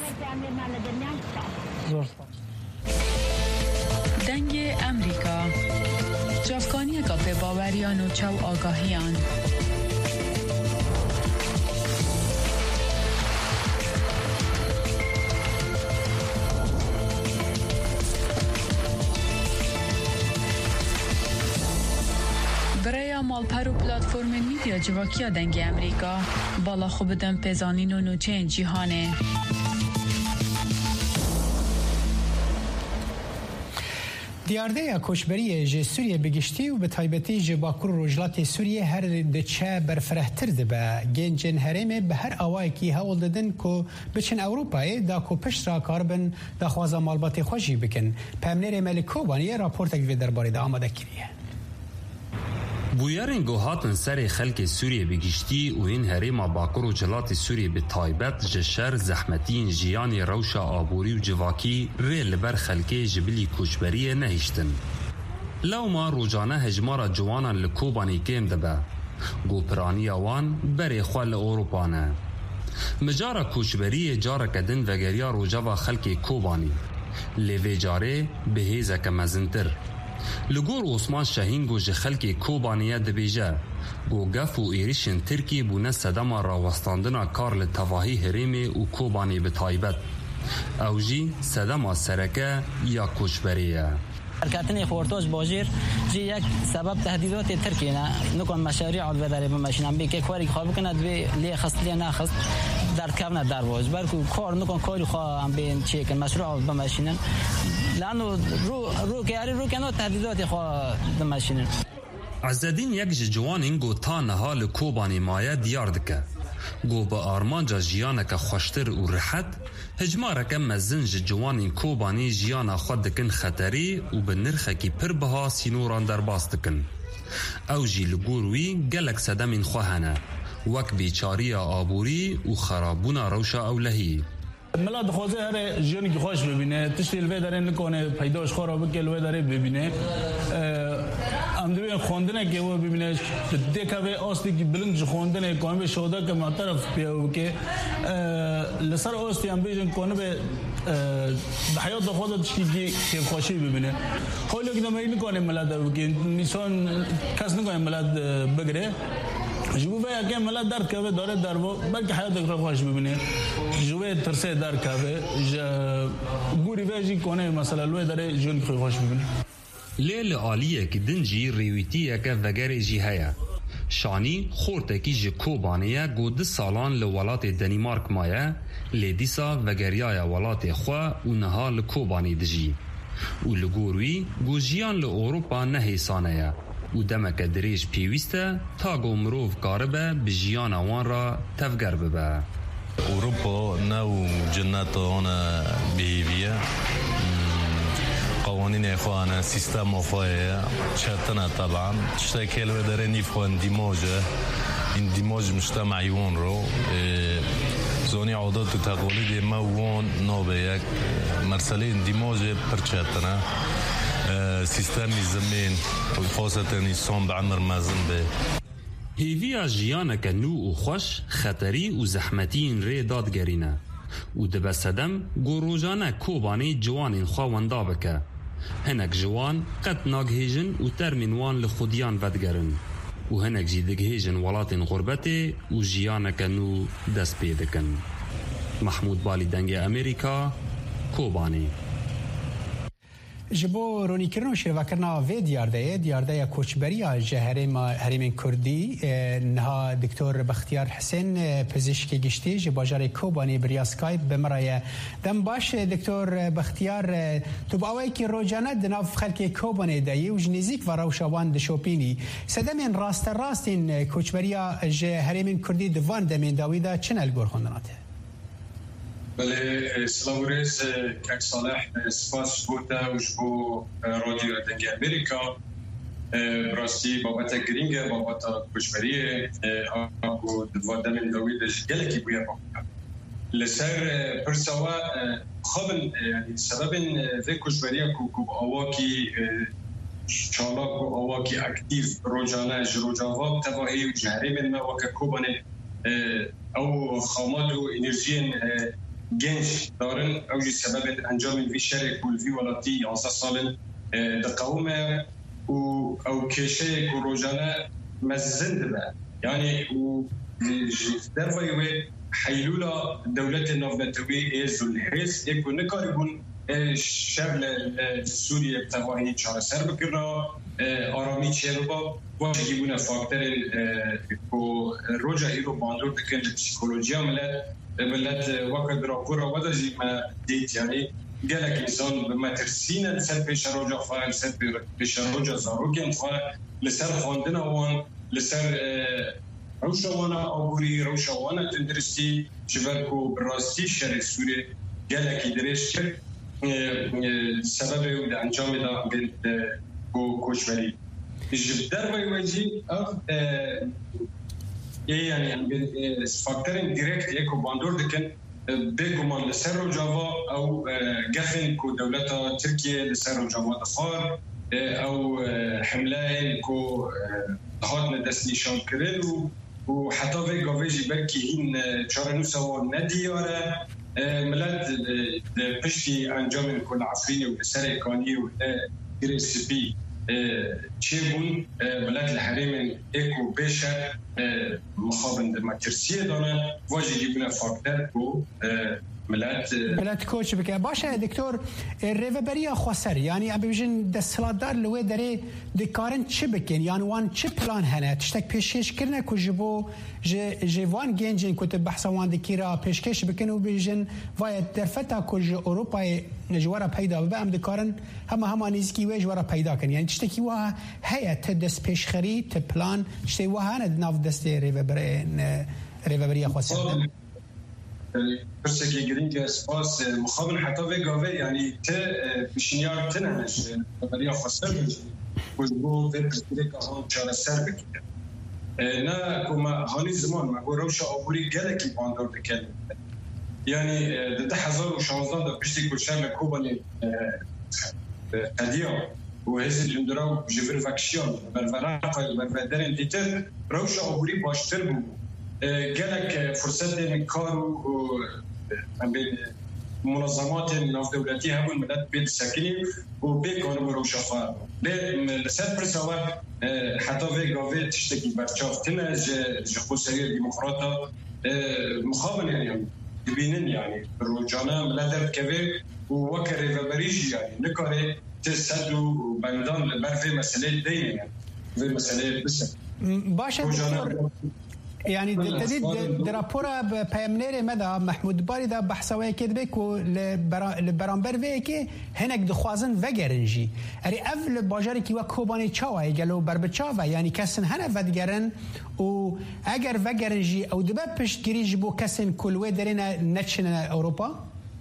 زۆر سپاس. دەنگی ئەمریکا جافکانیەکە پێباوەریان و چاو ئاگاهیان. برای مال آلپر و پلاتفورم میدیا جواکیا دنگ امریکا بالا خوب دم پزانین و نوچین جیهانه. دیارده کوچبری ج سوریه بگشتی و به تایبتی ج باکور روجلات سوریه هر دچه برفرهتر دبه گنجن هرم به هر آوای کی هول ددن کو بچن اروپای دا کو پشت را کاربن دا خوازا مالبات خوشی بکن پمنر ملکوبانی راپورت اگوی درباره دا آماده کریه. بویارن گوهاتن سر خلک سوریه بگشتی و این هرما باکور و جلات سوریه به تایبت جشر زحمتین جیانی روشا آبوری و جواکی ری لبر خلکه جبلی کوچبریه نهیشتن. لو ما روجانه هجمارا جوانان لکوبانی کم دبه گوپرانی آوان بری خوال اوروپانه مجارا کوچبریه جارا کدن وگریا روجاوا خلک کوبانی لیوی جاره بهیزه که مزنتر لگور عثمان شاهین گو جخلک کوبانیه دبیجه گو گف و ایریشن ترکی بونه صدام راوستاندنا کار لتواهی هرمی و کوبانی به تایبت او جی صدام سرکه یا کوچبریه. حرکتنی خورتوش باجیر جی یک سبب تهدیدات ترکیه نه نکن مشاريع عضو داره بمشینم بی که کاری خواب کنه دوی لی خست لی نه خست در کارن در واج برکو کار نکن کاری خواه بین چی کن مشروع بمشینن لانه رو رو که رو کنه تهدیدات خواه بمشینن. عزدین یک جوان اینگو تا نهال کوبانی مایه دیار دکه گو با آرمانجا جیانک خوشتر و رحت هجمارک مزنج جوان کوبانی جیانا خود دکن خطری و به نرخکی پر بها سینوران در باست دکن او جی لگوروی گلک صدمین خواهنه وک بیچاری آبوری و خرابونا روشا اولهی ملاد خوازه هر جیانی که خوش ببینه تشتی الوی داره نکنه پیداش خورا بکه الوی داره ببینه امدوی خوندنه که او ببینه دیکه به آستی که بلند خوندنه کنه به شوده که معترف بیاو که لسر آستی هم بیشن کنه به حیات خوازه تشتی که خوشی ببینه خیلی که نمایی نکنه ملاد که نیسان کس نکنه ملاد بگره جوبه که ملاد درد که داره در و بلکه حیات رو خوش ببینه جوبه ترسه در که گوری ویجی کنه مثلا لوی داره جون که خوش ببینه. لیل آلیه که دنجی ریویتیه که وگر جی هیا شانی خورته که جی کوبانیه گود سالان لولات دنیمارک مایه لیدیسا وگریای ولات خواه و نها لکوبانی دجی و لگوروی گوجیان لأوروپا نهیسانه و دمک دریش پیوسته تا گو مروف کاربه بجیان وان را تفگر ببه. أوروبا نو جنات هنا بيبيا قوانين إخوانا سيستم أخويا شتنا طبعا تشتكي لو دارني فو اندماج اندماج مجتمعي وون رو زوني عادات وتقاليد ما وون نوبيك مرسلة اندماج برشتنا سيستمي زمين خاصة إنسان بعمر مازن به هیویا جیانک نو و خوش خطری و زحمتین ری دادگرینه و دبه صدم گروجانه کوبانی جوانین خواهنده بکه هنک جوان قد ناگهیجن و ترمینوان لخودیان ودگرن و هنک جی دگهیجن ولاتین غربته و جیانک نو دست پیدکن. محمود بالی دنگ امریکا کوبانی. جبو رونی کرنو شروکرنا وی دیارده دیارده کوچبری جهرم هرم کردی نها دکتر بختیار حسین پزشکی گشتی جباجار کوبانی بریا سکایپ بمرای دم باش دکتر بختیار تو باوی که روزانه دناف خلک کوبانی دایی و جنزیک و روشوان دشوپینی سدمن راست راستین کوچبری جهرم کردی دوان دمین داویدا چنل گور خوندناته. بله سلام ریز کک صالح سپاس بوده و جبو رادیو دنگ امریکا براستی بابت گرینگ بابت کشوریه آگو دوادم دویدش گلکی بویا بابت لسر پرسوا خوابن یعنی سبب وی کشوریه کوب آواکی چالاک و آواکی اکتیو روزانه جروجاواب تواهی و جهری من ما وکا کوبانه او خامات و انرژی گنج دارن اوجی سبب انجام وی شرک و وی ولاتی یانزده سال دقومه و او کشه که روزانه مزند به یعنی و در وی حیلولا دولت نافنتوی ایز و الحیز یکو نکاری بون شغل سوریه تواهی چاره سر بکرنا آرامی چه رو با واجهی بونه فاکتر کو روجا ایرو باندور دکن پسیکولوژی ملت ملت وقت راپورا ودازی ما دیت یعنی گلک انسان به مترسین سر پیش روجا فایل سر پیش روجا زاروگن فایل لسر خواندن آوان لسر روشوانا آبوری روشوانا تندرستی جبرکو براستی شر سوریه گلکی درش کرد سبب او انجام دا کو کوچبری در وایجی اف یعنی فاکتورین دایرکت اکو باندور دکن بگمان لسر و جاوا او گفن کو دولتا ترکیه لسر و جاوا دخار او حمله کو هات ندست نشان کرد و حتی وی گاویجی برکی این چاره سوا ندیاره ملت پشتی انجام کل عفرینی و سر اکانی و گریسپی چه بون ملت الحریم اکو بیشه مخابن مکرسیه دانه واجه بونه فاکتر و ملت ملت کوچ بکه باشه دکتر ریوبری خسر یعنی ام ببینن دستلاتدار لوی داره دکارن چه بکن یعنی وان چه پلان هنه تشتک پیشکش کرنه کو جبو جوان گنجین کو بحث وان دکیرا پیشکش بکن و ببینن وای درفتا کو اروپا جوارا پیدا به ام دکارن هم همانیزکی و جوارا پیدا کن یعنی تشتکی وا هيئت دست پیشخری ت پلان تشتی وا هنه ناف دست ریوبری ریوبری خسر برسکی گرینگ اسپاس مخابن حتی و گاوه یعنی ته بشینیار ته نهش برای خسر بجید کجبو و پرسیده که هم چاره سر بکنه نه کما هانی زمان مگو روش آبوری گلکی باندار دکن یعنی ده هزار و شانزده دا پشتی کشتر لکوبانی قدیا و هزی جندرا و جور وکشیان برورق برودرین دیتر روش آبوری باشتر بود گلک فرصت کار و منظمات ناف دولتی همون ملت بید سکنی و بیکانه برو شفا لسد پرساور حتی وی گاوه تشتکی برچافتنه جخو سریع دیمقراطا مخابن یعنی ببینن یعنی روجانه ملت درد که و وکر ریوبریش یعنی نکاره تسد و بندان برفی مسئله دینه یعنی وی مسئله بسن باشه دکتر يعني تدید در راپور پیامنر مدا محمود باری دا بحثوای کد بکو لبرانبر وی که هنک دخوازن وگرنجی اری اول باجاری کی و کوبانی چاوای گلو بربچاوا یعنی کسن هنه ودگرن و اگر وگرنجی او دبه پشت گریج بو کسن کلوه درین نچن اروپا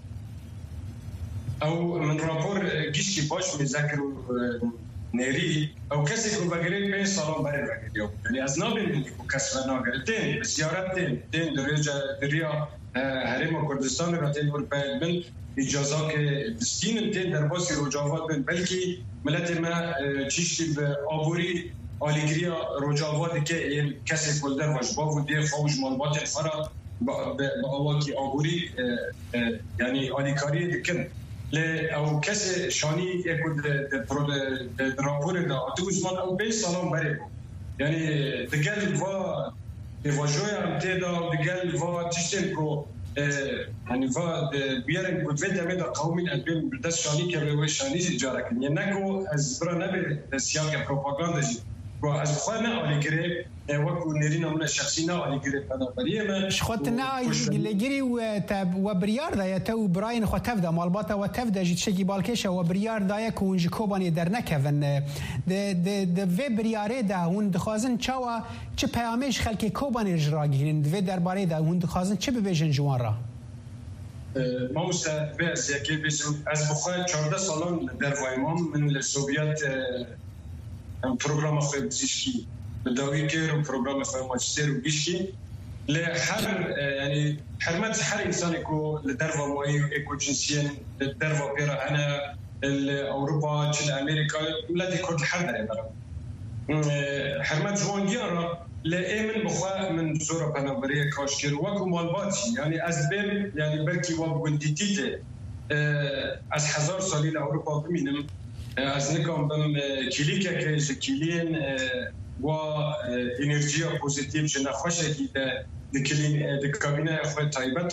او من راپور گیشکی باش میذکرو نری او کسی که بگیری به سالم برای بگیری یعنی از نابینی که کسی ناگری تین بسیارت تین تین درجه دریا حریم کردستان را تین ور بین اجازه که دستین تین در باسی رجاوات بین بلکه ملت ما چیشتی به آبوری آلیگری رجاوات که این کسی کلدر وجبا و دی فوج مالبات فرا به آواکی آبوری یعنی آلیکاری دکن او کسی شانی یکود راپور دا اتوزمان او بی سالام بری بود یعنی دگل و دیواجوی هم تیدا دگل و تشتیم که یعنی و بیارن کود وید همه دا قومین البیم دست شانی که به شانی جاره کن یعنی نکو از برا نبی سیاق پروپاگاندا جی و از خواه نه آلی گره وکو نرین همون شخصی نه آلی گره پنابریه من شخوت نه آلی گری و بریار دایا تو براین خواه تفده مالباتا و تفده جید شکی بالکشه و بریار دایا که اونجی کوبانی در نکون ده وی بریاره ده اون دخوازن چاوا چه پیامش خلکی کوبانی رجرا گیرین ده درباره ده اون دخوازن چه ببیجن جوان را ما مستعد بیز یکی بیزم از بخواه چارده سالان در وایمان من لسوبیت پروگرام خواه بزیشکی بداوی که و پروگرام خواه ماجستر و بیشکی لحر یعنی حرمت هر انسانی که لدروا موی و اکو جنسیین لدروا پیرا انا الاوروبا چل امریکا ولادی کرد الحر داره برام حرمت جوانگیان را لأمن بخواه من زورا پنابریه کاشکر وکو مالباتی یعنی از بیم یعنی برکی واب گندیتیته از هزار سالی لأوروبا بمینم از نکام بم کلیکه که جکیلین و انرژی پوزیتیو جنخوشه که ده کلین ده کابینه خود تایبتا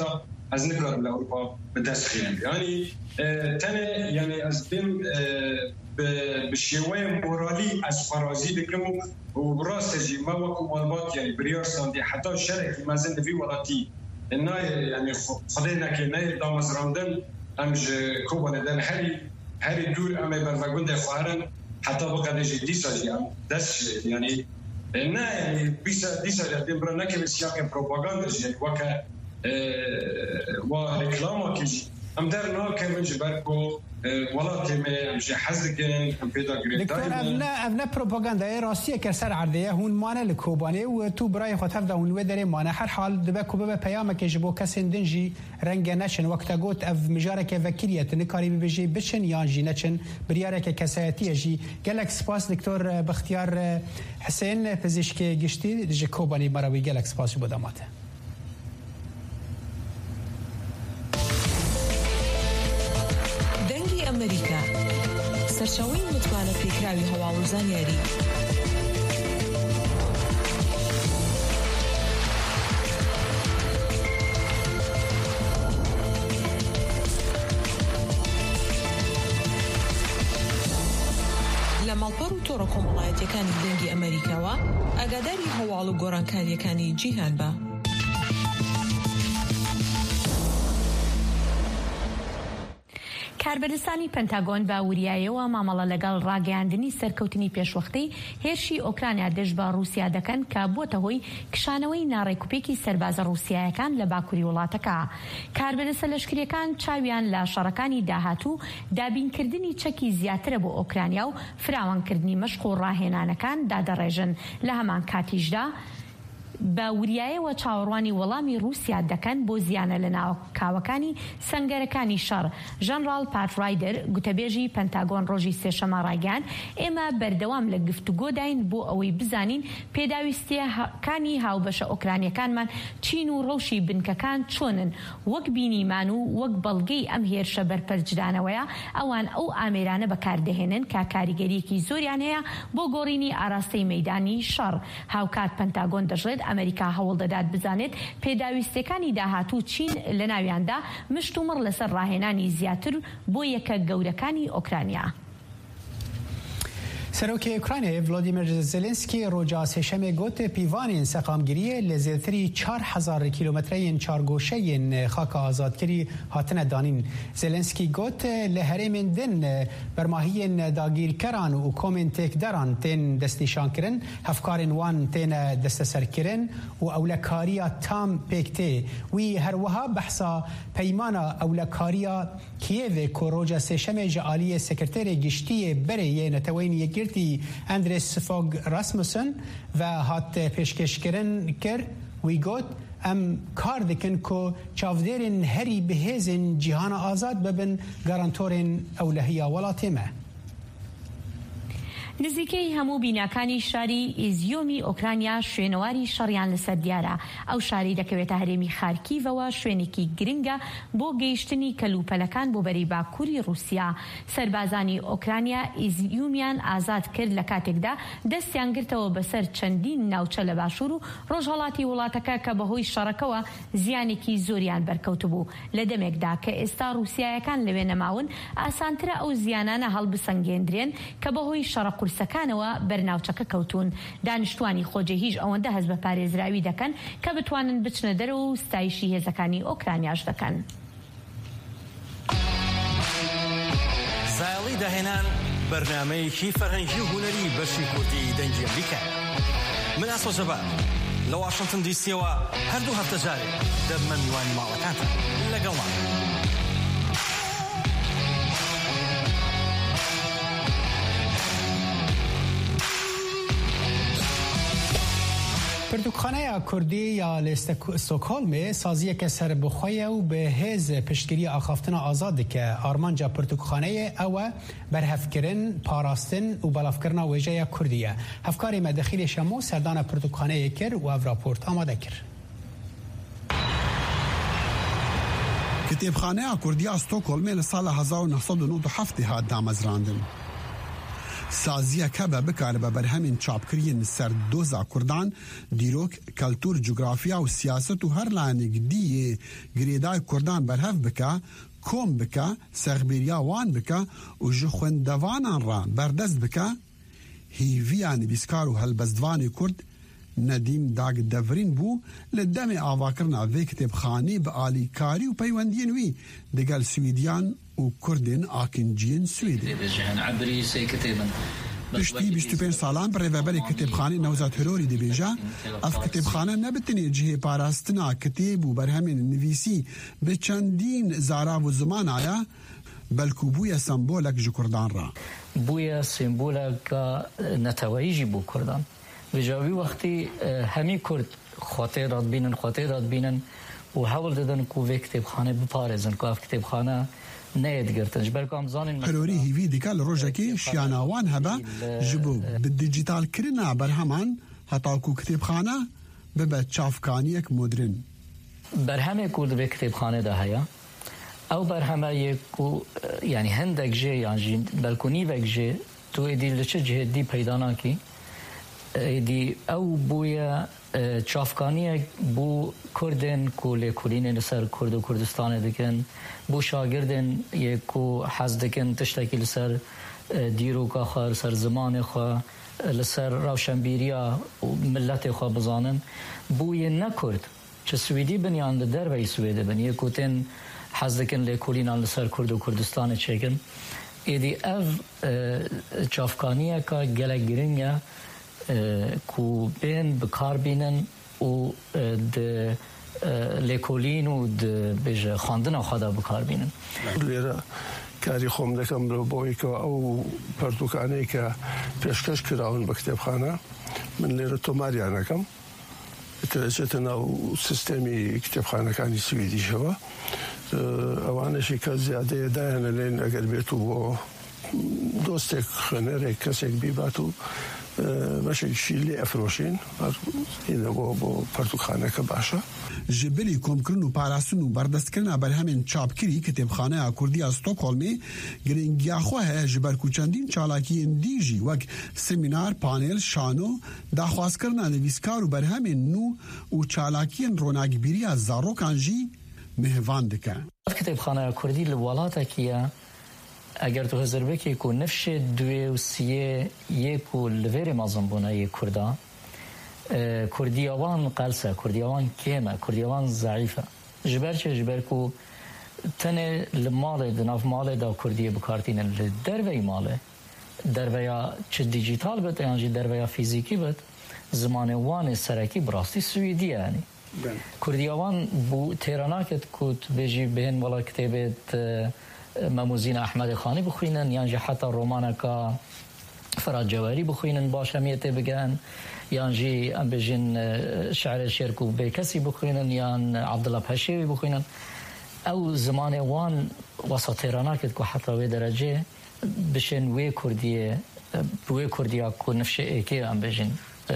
از نکرد لأوروبا بدست خیلی یعنی تنه یعنی از بین به شیوه مورالی از فرازی بکرم و براست جی ما وکو معلومات یعنی بریارستان دی حتی شرکی مازن دوی ولاتی نه یعنی خدای نکه نه دامز راندن امج کوبانه دن هری هری دور اما برفگونده خواهرن حتی بقدر جی دیسا جی هم دست یعنی نه یعنی بیسا دیسا جی دیم برا نکه بسیاق پروپاگانده جی وکه و رکلاما که جی هم در ناکه منج برکو ولات ما مش حزقن هم پیدا گرفت دکتر ابنا ابنا پروپاگاندا راستیه که سر عرضه هون مانه لکوبانه و تو برای خود هفته اون و داره مانه هر حال دبه کوبه پیام که جبو کسین دنجی رنگ نشن وقت گوت اف مجاره که وکیلیت نکاری بيجي بشن یا جی نچن بریاره که کسایتی جی گلک سپاس دکتر بختیار حسین پزشکی گشتی ج کوبانی مروی گلک سپاس بوداماته ئەمریکا سەرچاوەی متمانە پێکراوی هەواڵ و زانیاری لە ماڵپەڕ و تۆڕە کۆمەڵایەتیەکانی دەنگی ئەمریکاوە ئاگاداری هەواڵ و گۆڕانکاریەکانی جیهان بە. کاربەرستانی پەنتاگۆن بە وریایەوە مامەڵە لەگەڵ ڕاگەیاندنی سەرکەوتنی پێشوەختەی هێرشی ئۆکرانیا دەست بە رووسیا دەکەن کە بۆتە هۆی کشانەوەی ناڕێکوپێکی سەربازە رووسیایەکان لە باکووری وڵاتەکە. کاربەرستە لەشکریەکان چاویان لە شەڕەکانی داهاتوو دابینکردنی چەکی زیاترە بۆ ئۆکرانیا و فراوانکردنی مەشق و ڕاهێنانەکان دادەڕێژن. لە هەمان کاتیشدا بە وریایەوە چاوەڕوانی وەڵامی رووسیا دەکەن بۆ زیانە لە ناوکاوەکانی سەنگەرەکانی شەڕ. ژەنڕاڵ پات رایدەر گوتەبێژی پەنتاگۆن ڕۆژی سێشەمە ڕایگەیاند ئێمە بەردەوام لە گفتوگۆداین بۆ ئەوەی بزانین پێداویستیەکانی هاوبەشە ئۆکرانیەکانمان چین و ڕەوشی بنکەکان چۆنن وەک بینیمان و وەک بەڵگەی ئەم هێرشە بەرپەرجدانەوەیە ئەوان ئەو ئامێرانە بەکاردەهێنن کە کاریگەریەکی زۆریان هەیە بۆ گۆڕینی ئاراستەی مەیدانی شەڕ. هاوکات پەنتاگۆن دەژێت ئەمریکا هەوڵ دەدات بزانێت پێداویستەکانی داهاتوو چین لە ناویاندا مشت و مڕ لەسەر ڕاهێنانی زیاتر بۆ یەکە گەورەکانی ئۆکرانیا. سەرۆکی ئوکراینای ڤلۆدیمیر زێلێنسکی ڕۆژا سێشەمێ گوت پیڤانên سەقامگiriye li zêtirî çar hezar kîlometreyên çargoşeyên xaka azadkirî hatine danîn. Zelensky got li herêmên din bermahiyên dagîrkeran û komên têkderan tên destnîşankirin, hevkarên wan têne desteserkirin û ewlekariya tam pêk tê. Wî her wiha behsa peymana ewlekariya Kiyevê ku roja sêşemê ji aliyê sekreterê giştiyê berê yê neteweyên yekgirtî Andres Fogh Rasmussen ve hat pêşkêşkirin kir. Wî got em kar dikin ku çavdêrên herî bihêzên cîhana azad bibin garantorên ewlehiya welatê me. نزیکەی هەموو بیناکانی شاری ئیزیۆمی ئۆکرانیا شوێنەواری شەڕیان لەسەر دیارە. ئەو شاری دەکەوێتە هەرێمی خارکیڤەوە شوێنێکی گرنگە بۆ گەیشتنی کەلوپەلەکان بۆ بەری باکووری رووسیا. سەربازانی ئۆکرانیا ئیزیۆمیان ئازاد کرد لە کاتێکدا دەستیان گرتەوە بەسەر چەندین ناوچە لە باشوور و ڕۆژهەڵاتی وڵاتەکە کە بەهۆی شەڕەکەوە زیانێکی زۆریان بەرکەوتبوو. لە دەمێکدا کە ئێستا رووسیایەکان لەوێ نەماون ئاسانترە ئەو زیانانە هەڵبسەنگێندرێن کە بەهۆی شەڕە قورسەکانەوە بەرناوچەکە کەوتون. دانیشتوانی خۆجێ هیچ ئەوەندە هەست بە پارێزراوی دەکەن کە بتوانن بچنە دەرەوە و ستایشی هێزەکانی ئۆکرانیاش دەکەن. زایڵی داهێنان بەرنامەیەکی فەرهەنگی و هونەری بەشی کوردی دەنگی ئەمریکا. من ئاسۆ جەبار لە واشنگتن دیسیەوە هەردوو هەفتە جارێ دەبمە میوانی ماڵەکانتە لەگەڵمان. پرتوکخانه کردی یا استکهلم سازیه که سر بخواه و به هز پشتگیری آخافتن آزاد که آرمانجا پرتوکخانه او برهفکرن پاراستن و بلافکرن ویجه کردیه. هفکاری مدخیل شمو سردان پرتوکخانه کر و او راپورت آماده کر. کتابخانه کردی استکهلم لسال هزار و نهصد و نود و هفت هات دامزراندن. سازیه که به بکار به برهمین چاپکرین سر دوزا کردان دیروک کلتور جغرافیا و سیاست و هر لانگ دیه گریدای کردان برهف بکا کوم بکا سغبیریا وان بکا و جخوندوانان را بردست بکا هیویان بیسکار و هلبزدوان کرد ندیم داگ دفرین بو لدم آواکرنا وی کتابخانی به آلیکاری و پیوندین وی دگل سویدیان و کردین آکنجین سویدی پشتی بیست و پنج سالان پر ریوبری کتابخانه نوزاد هروری دی بیجا اف کتابخانه نبتنی جهه پاراستنا کتاب و برهمین نویسی به چندین زارا و زمان آیا بلکو بویا سمبولک جو کردان را بویا سمبولک نتوایجی بو کردان بجاوی وقتی همی کرد خاطرات بینن خاطرات بینن و حاول دادن کو وی کتابخانه بپارزن کو اف کتابخانه نید گرتنج برکام زانین هروری هیوی دیکال روزکی شیاناوان هبا جبو بالدیجیتال کرنا برهمان حتا کو کتابخانه ببه چافکانیک مدرن برهمه کو وی کتابخانه ده هيا او برهمه یکو یعنی هندک جه یعنی بلکونی وک جه تو ادی لچه جه دی پیدا کی دی او بویا چافکانی بو کردن کو لیکولین لسر کرد و کردستان دکن بو شاگردن یکو حز دکن تشتکی لسر دیرو کا خار سر زمان خوا لسر روشنبیریا و ملت خوا بزانن بو یه نکرد چه سویدی بنیان در وی سویده بن یکو تن حز دکن لیکولین لسر کرد و کردستان چکن ایدی او چافکانی که گلک گرنگه کو بین بکار بینن و د لیکولین و د بج خواندن خدا بکار بینن لیره کاری خوم دکم رو بایی که او پرتوکانی که پیشکش کراون به کتابخانه من لیره توماری نکم اترجتنا و سیستمی کتابخانه کانی سویدی شوا اوانشی که زیاده داین لین اگر بیتو با دوستک خنره کسک بی باتو باشه شیلی افروشین اینه با با پرتوخانه که باشه جبلی کمکرن و پاراستن و بردست کردن بر همین چاپکری کتابخانه کردی استکهلم گرینگیا خواه جبر کوچندین چالاکی اندیجی وک سمینار پانل شانو داخواست کردن نویسکار و بر همین نو و چالاکی روناگبیری از زاروکانجی مهوان دکن کتابخانه کردی لولاتا کیا اگر تو هزار بکی کو نفش دوی و سیه یک و لور مازنبونه یک کردا کردیوان قلسه کردیوان کیمه کردیوان ضعیفه جبر چه جبر کو تنه لماله دناف ماله دا کردیه بکارتینه لدروی ماله درویا چه دیجیتال بد یعنی درویا فیزیکی بد زمان وان سرکی براستی سویدیه یعنی کردیوان بو تهراناکت کود بجی بهن والا کتابت مموزین احمد خانی بخوینن یعنی حتی رومانکا فراد جواری بخوینن باش همیته بگن یعنی ام بجین شعر شرکو به کسی بخوینن یعنی عبدالله پهشیوی بخوینن او زمان وان وسطیرانا کد که حتی وی درجه بشن وی کردیه وی کردیا که نفش ایکی ام بجین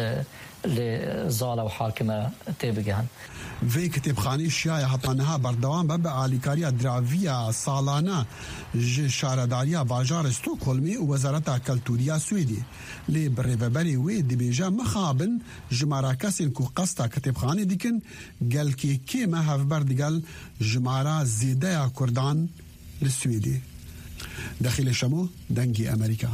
لزاله و حاکمه تبگهن وی کتابخانه شیعه حتی نها بردوام به آلیکاریا دراویا سالانه شارداریا باجار استوکهلمی و وزارت کلتوریا سویدی لی بریوبری وی دیبیجا مخابن جمارا کسین کو قصتا کتابخانه دیکن گل کی کی ما هفبر دیگل جمارا زیده کردان لسویدی داخل شمو دنگی امریکا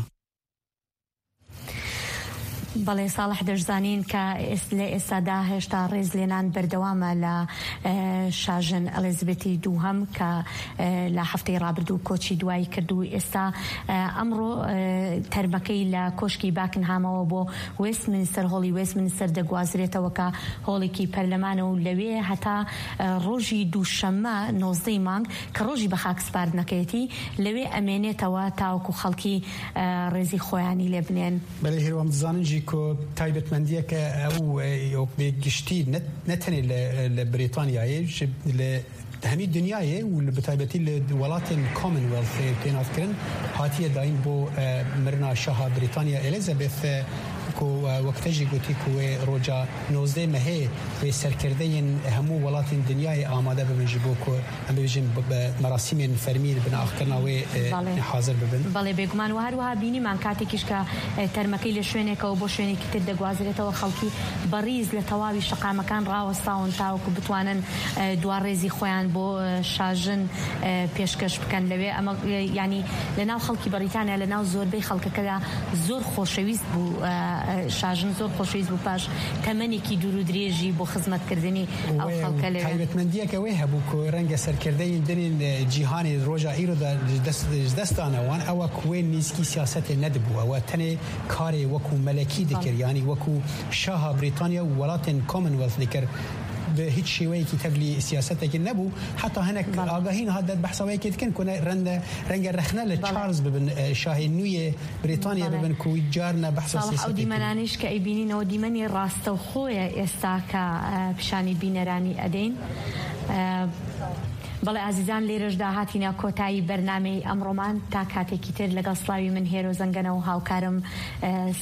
بەڵێ ساڵح دەشزانین کە لە ئێستادا هێشتا ڕێزلێنان بەردەوامە لە شاژن ئەلیزابێتی دووهەم کە لە هەفتەی ڕابردوو کۆچی دوایی کردو ئێستا ئەمڕۆ تەرمەکەی لە کۆشکی باکنهامەوە بۆ وێستمینستەر هۆڵی وێستمینستەر دەگوازرێتەوە کە هۆڵێکی پەرلەمانە و لەوێ هەتا ڕۆژی دووشەممە نۆزدەی مانگ کە ڕۆژی بە خاکسپاردنەکەیەتی لەوێ ئەمێنێتەوە تاوەکو خەڵکی ڕێزی خۆیانی لێ بنێن بەڵێ هێوام دزانن کو تایبەتمەندیە کە ئەو بێگشتی نەتەنێ لە بریتانیایە لە هەمی دنیایە و لە بەتایبەتی لە وڵاتên کۆمنوێڵث پێناسکردن هاتیە دایم بۆ مرنا شاها بریتانیا ئەلیزابێث کو وقتجی گوتی کو روجا نوزده مهه و سرکردین همو ولات دنیای آماده بمجبو کو هم بيجن مراسم فرمي بن اخرنا و حاضر ببن بله بگمان و هر وها بینی من کاتێکیش کە تەرمەکەی لە شوێنێکەوە بۆ شوێنێکی تر دەگوازرێتەوە خەڵکی بەڕیز لە تەواوی شقامەکان ڕاوەستاون تاوەکو بتوانن دوا ڕێزی خۆیان بۆ شاژن پێشکەش بکەن لەوێ ئەمە ینی لەناو خەڵکی بەریتانیا لەناو زۆربەی خەڵکەکەدا زۆر خۆشەویست بوو شاژن زۆر خۆشەویست بوو پاش تەمەنێکی دوور و درێژی بۆ خزمەتکردنی ئەو خەڵکە لەوێ تایبەتمەندیەکەوەی هەبوو کۆ ڕەنگە سەرکردەی دنین جیهانی ڕۆژا ئیرۆدا دەستانەوان ئەوە کوێ نیسکی سیاسەتێ نەدبووە ئەوە تەنێ کارێ وەکو مەلەکی دەکرد ینی وەکو شاها بریتانیا و وڵاتên کۆمنوێلث دەکرد به هیچ شێوەیەکی تەبلی سیاسەتێکی نەبوو حتا هەنێک ئاگاهین هەدەت بەحسەوەیەکی دکن کۆ ڕەنگە رەخنە لە چارلز ببن شاهی نوێ بریتانیا ببن کوی جارنە بەحسە سیاسەتی ئەو دیمەنانیش کە ئەیبینینەوە دیمەنی ڕاستە و خۆیە ئێستا کە پیشانی بینەرانی ئەدەین بەڵێ ئازیزان لێرەشدا هاتینە کۆتایی بەرنامەی ئەمڕۆمان تا کاتێکی تر لەگەڵ سڵاوی من هێرۆ زەنگەنە و هاوکارم